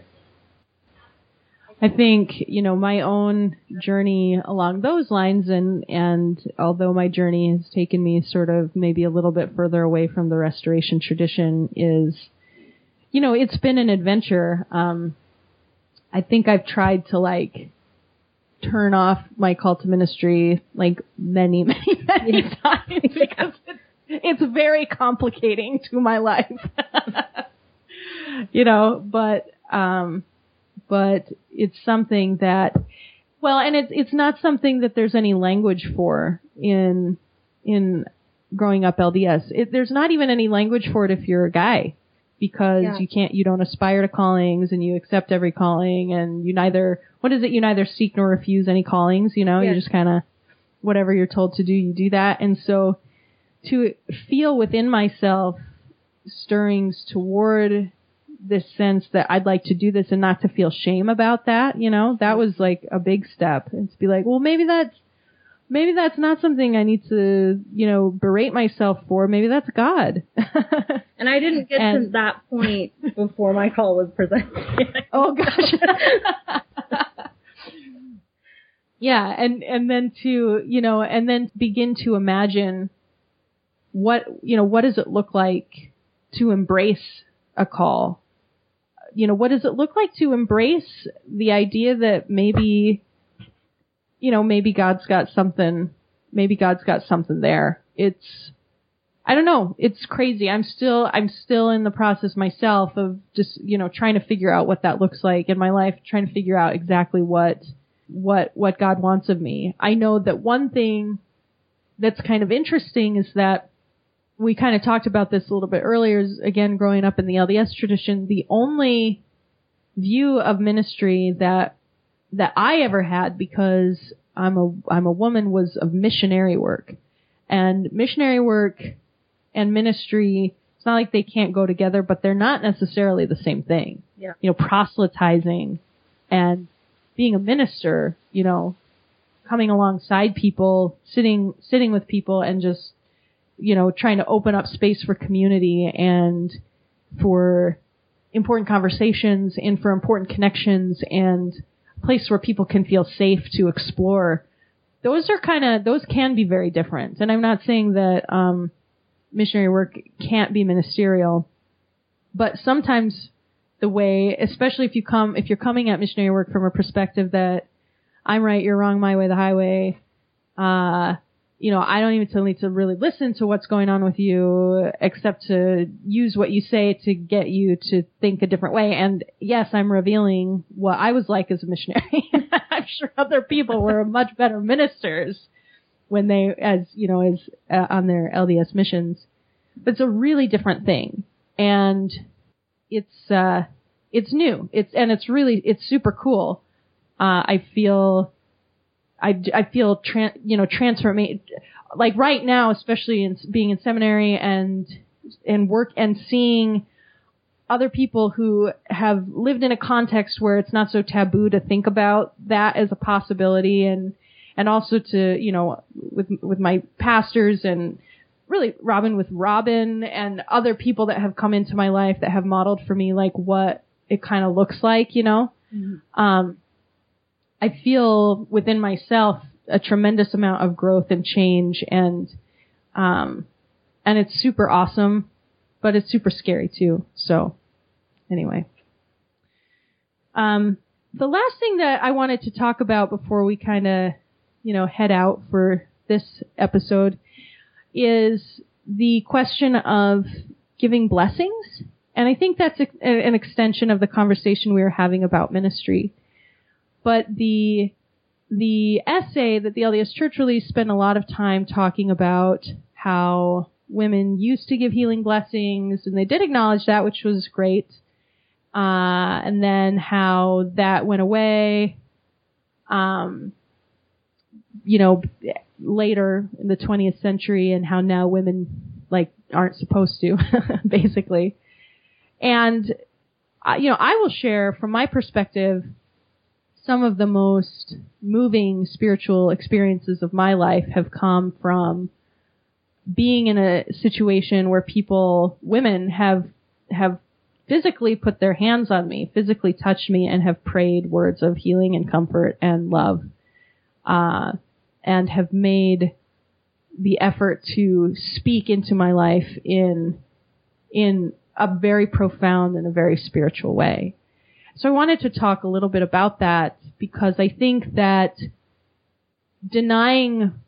I think, you know, my own journey along those lines, and, and although my journey has taken me sort of maybe a little bit further away from the restoration tradition, is, you know, it's been an adventure. Um, I think I've tried to, like, turn off my call to ministry, like, many, many, many times because it's, it's very complicating to my life. You know, but, um, but it's something that, well, and it's, it's not something that there's any language for in, in growing up L D S. It, there's not even any language for it if you're a guy, because Yeah. you can't, you don't aspire to callings, and you accept every calling, and you neither, what is it? You neither seek nor refuse any callings, you know, Yeah. you just kind of, whatever you're told to do, you do that. And so to feel within myself stirrings toward this sense that I'd like to do this and not to feel shame about that, you know, that was like a big step. And to be like, well, maybe that's, maybe that's not something I need to, you know, berate myself for. Maybe that's God. And I didn't get And- to that point before my call was presented. Oh gosh. Yeah. And, and then to, you know, and then begin to imagine what, you know, what does it look like to embrace a call? You know, what does it look like to embrace the idea that maybe, you know, maybe God's got something, maybe God's got something there. It's, I don't know. It's crazy. I'm still, I'm still in the process myself of just, you know, trying to figure out what that looks like in my life, trying to figure out exactly what, what, what God wants of me. I know that one thing that's kind of interesting is that we kind of talked about this a little bit earlier, is, again, growing up in the L D S tradition, the only view of ministry that, that I ever had, because I'm a, I'm a woman, was of missionary work. And missionary work and ministry, it's not like they can't go together, but they're not necessarily the same thing. Yeah. You know, proselytizing and being a minister, you know, coming alongside people, sitting, sitting with people and just, you know, trying to open up space for community and for important conversations and for important connections and a place where people can feel safe to explore. Those are kind of, those can be very different. And I'm not saying that, um, missionary work can't be ministerial, but sometimes the way, especially if you come, if you're coming at missionary work from a perspective that I'm right, you're wrong, my way, the highway, uh, you know, I don't even need to really listen to what's going on with you, except to use what you say to get you to think a different way. And yes, I'm revealing what I was like as a missionary. I'm sure other people were much better ministers when they, as, you know, as uh, on their L D S missions. But it's a really different thing. And it's, uh, it's new. It's, and it's really, it's super cool. Uh, I feel, I, I feel, tran- you know, transformation, like right now, especially in being in seminary and, and work and seeing other people who have lived in a context where it's not so taboo to think about that as a possibility. And, and also to, you know, with, with my pastors and really Robin with Robin and other people that have come into my life that have modeled for me, like what it kind of looks like, you know, mm-hmm. um, I feel within myself a tremendous amount of growth and change, and um, and it's super awesome, but it's super scary too. So anyway, um, the last thing that I wanted to talk about before we kind of, you know, head out for this episode is the question of giving blessings, and I think that's a, an extension of the conversation we were having about ministry. But the the essay that the L D S Church released spent a lot of time talking about how women used to give healing blessings, and they did acknowledge that, which was great. Uh, and then how that went away, um, you know, later in the twentieth century, and how now women, like, aren't supposed to, basically. And, uh, you know, I will share from my perspective some of the most moving spiritual experiences of my life have come from being in a situation where people, women, have have physically put their hands on me, physically touched me, and have prayed words of healing and comfort and love, uh, and have made the effort to speak into my life in in a very profound and a very spiritual way. So I wanted to talk a little bit about that, because I think that denying,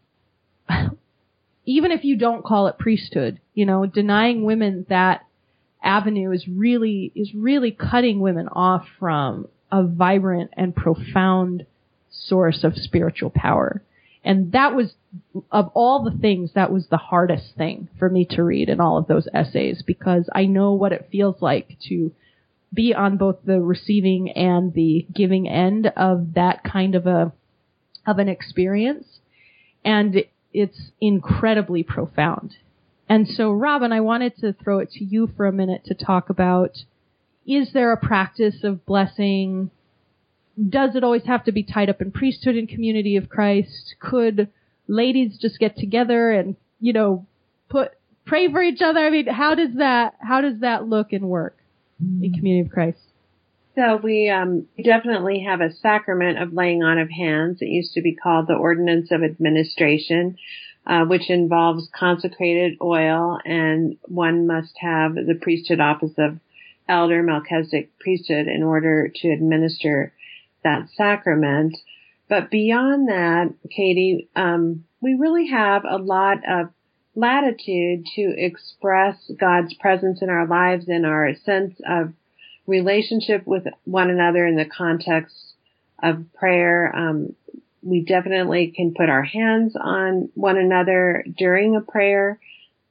even if you don't call it priesthood, you know, denying women that avenue is really, is really cutting women off from a vibrant and profound source of spiritual power. And that was, of all the things, that was the hardest thing for me to read in all of those essays, because I know what it feels like to be on both the receiving and the giving end of that kind of a, of an experience. And it's incredibly profound. And so, Robin, I wanted to throw it to you for a minute to talk about, is there a practice of blessing? Does it always have to be tied up in priesthood and community of Christ? Could ladies just get together and, you know, put, pray for each other? I mean, how does that, how does that look and work in community of Christ? So we um, definitely have a sacrament of laying on of hands. It used to be called the Ordinance of Administration, uh, which involves consecrated oil, and one must have the priesthood office of elder, Melchizedek priesthood, in order to administer that sacrament. But beyond that, Katie, um, we really have a lot of latitude to express God's presence in our lives and our sense of relationship with one another in the context of prayer. Um, we definitely can put our hands on one another during a prayer.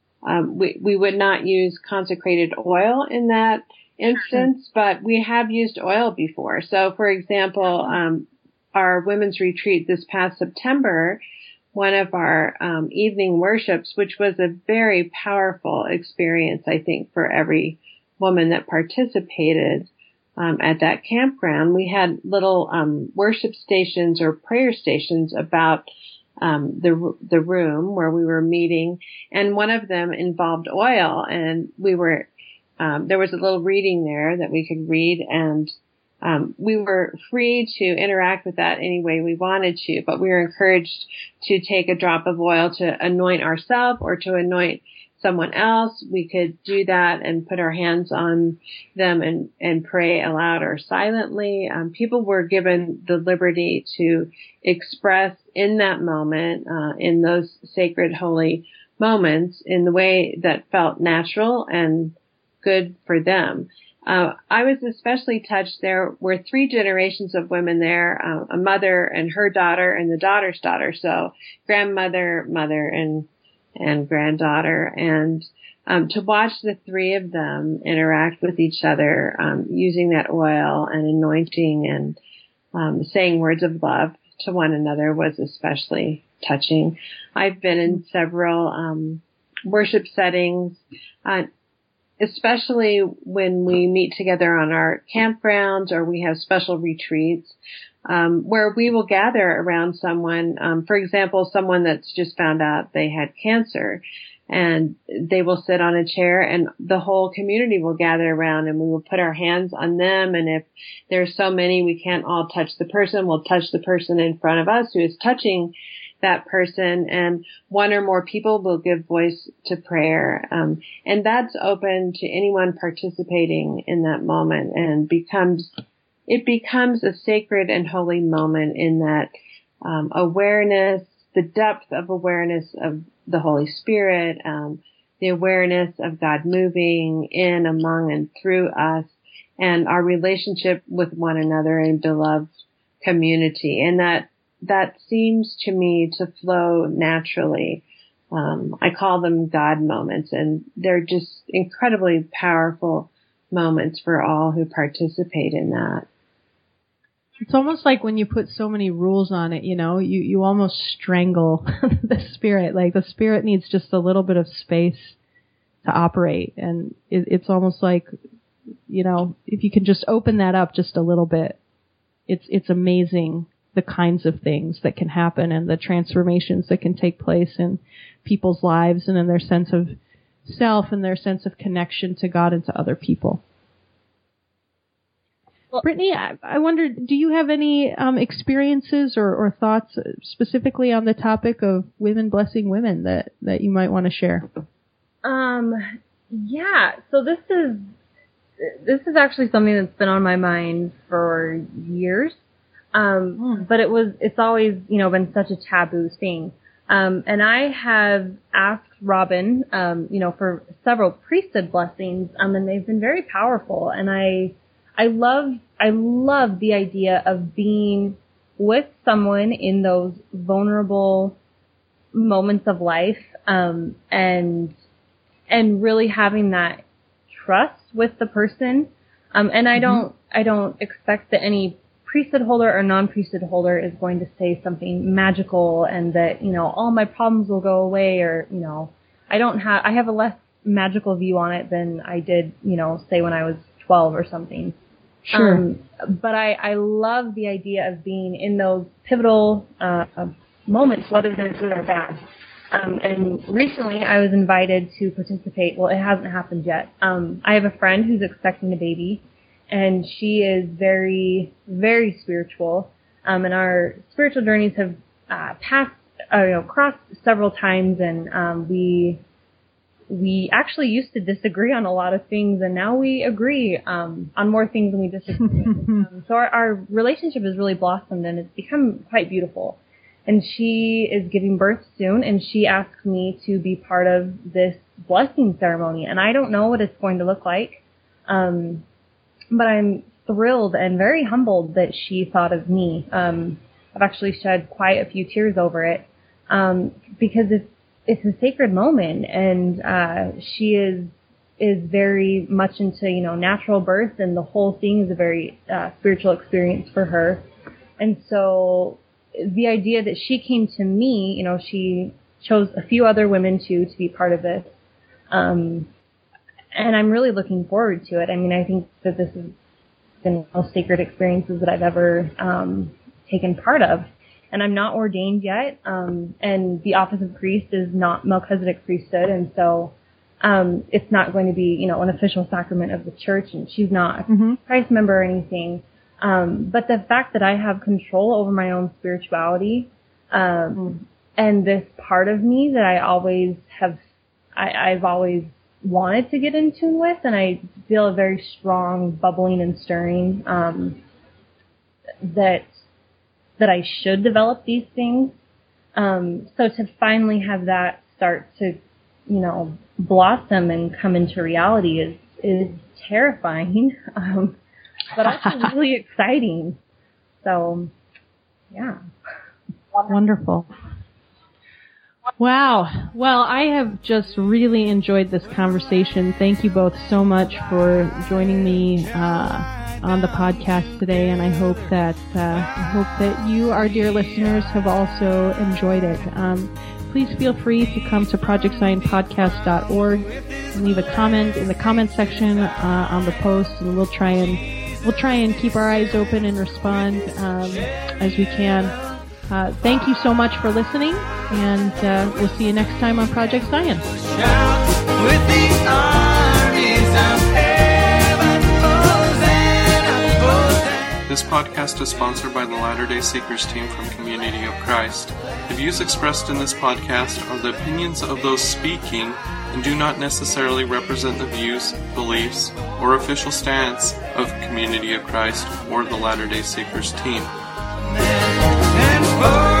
Um, we, we would not use consecrated oil in that instance, but we have used oil before. So, for example, um, our women's retreat this past September, one of our um, evening worships, which was a very powerful experience, I think, for every woman that participated um, at that campground. We had little um, worship stations or prayer stations about um, the the room where we were meeting, and one of them involved oil, and we were um, there was a little reading there that we could read, and um, we were free to interact with that any way we wanted to, but we were encouraged to take a drop of oil to anoint ourselves or to anoint someone else. We could do that and put our hands on them and, and pray aloud or silently. Um, people were given the liberty to express in that moment, uh, in those sacred, holy moments, in the way that felt natural and good for them. Uh, I was especially touched. There were three generations of women there, uh, a mother and her daughter and the daughter's daughter. So grandmother, mother, and and granddaughter, and um, to watch the three of them interact with each other, um, using that oil and anointing and um, saying words of love to one another was especially touching. I've been in several um, worship settings, uh, especially when we meet together on our campgrounds or we have special retreats, Um, where we will gather around someone, um, for example, someone that's just found out they had cancer, and they will sit on a chair and the whole community will gather around and we will put our hands on them. And if there's so many, we can't all touch the person, we'll touch the person in front of us who is touching that person, and one or more people will give voice to prayer. Um, and that's open to anyone participating in that moment, and becomes It becomes a sacred and holy moment in that um, awareness, the depth of awareness of the Holy Spirit, um, the awareness of God moving in, among, and through us, and our relationship with one another in beloved community. And that that seems to me to flow naturally Um, I call them God moments, and they're just incredibly powerful moments for all who participate in that. It's almost like when you put so many rules on it, you know, you, you almost strangle the spirit. Like the spirit needs just a little bit of space to operate. And it, it's almost like, you know, if you can just open that up just a little bit, it's, it's amazing the kinds of things that can happen and the transformations that can take place in people's lives and in their sense of self and their sense of connection to God and to other people. Well, Brittany, I, I wonder, do you have any um, experiences or, or thoughts specifically on the topic of women blessing women that, that you might want to share? Um, yeah. So this is this is actually something that's been on my mind for years, um, mm. but it was it's always you know been such a taboo thing. Um, and I have asked Robin, um, you know, for several priesthood blessings, um, and they've been very powerful. And I. I love, I love the idea of being with someone in those vulnerable moments of life, um, and, and really having that trust with the person. Um, and I don't, mm-hmm. I don't expect that any priesthood holder or non-priesthood holder is going to say something magical and that, you know, all my problems will go away, or, you know, I don't have, I have a less magical view on it than I did, you know, say when I was twelve or something. Sure. Um, but I, I love the idea of being in those pivotal uh, moments, whether they're good or bad. Um, and recently I was invited to participate. Well, it hasn't happened yet. Um, I have a friend who's expecting a baby, and she is very, very spiritual. Um, and our spiritual journeys have uh, passed, uh, you know, crossed several times, and um, we we actually used to disagree on a lot of things, and now we agree um, on more things than we disagree. um, so our, our relationship has really blossomed, and it's become quite beautiful. And she is giving birth soon, and she asked me to be part of this blessing ceremony. And I don't know what it's going to look like, um, but I'm thrilled and very humbled that she thought of me. Um, I've actually shed quite a few tears over it, um, because it's it's a sacred moment, and uh, she is is very much into, you know, natural birth, and the whole thing is a very uh, spiritual experience for her. And so the idea that she came to me, you know, she chose a few other women too to be part of this, um, and I'm really looking forward to it. I mean, I think that this has been the most sacred experiences that I've ever um, taken part of. And I'm not ordained yet, um, and the office of priest is not Melchizedek priesthood, and so um, it's not going to be, you know, an official sacrament of the church, and she's not a mm-hmm. Christ member or anything. Um, but the fact that I have control over my own spirituality, um, mm. and this part of me that I always have, I, I've always wanted to get in tune with, and I feel a very strong bubbling and stirring, um, that that I should develop these things. Um, so to finally have that start to, you know, blossom and come into reality is, is terrifying, um, but also really exciting. So, yeah. Wonderful. Wow. Well, I have just really enjoyed this conversation. Thank you both so much for joining me, uh, on the podcast today, and I hope that uh, I hope that you, our dear listeners, have also enjoyed it. Um, please feel free to come to project zion podcast dot org and leave a comment in the comment section uh, on the post, and we'll try and we'll try and keep our eyes open and respond um, as we can. Uh, thank you so much for listening, and uh, we'll see you next time on Project Zion. Shout with the armies of heaven, Hosanna, Hosanna. This podcast is sponsored by the Latter-day Seekers team from Community of Christ. The views expressed in this podcast are the opinions of those speaking and do not necessarily represent the views, beliefs, or official stance of Community of Christ or the Latter-day Seekers team. And for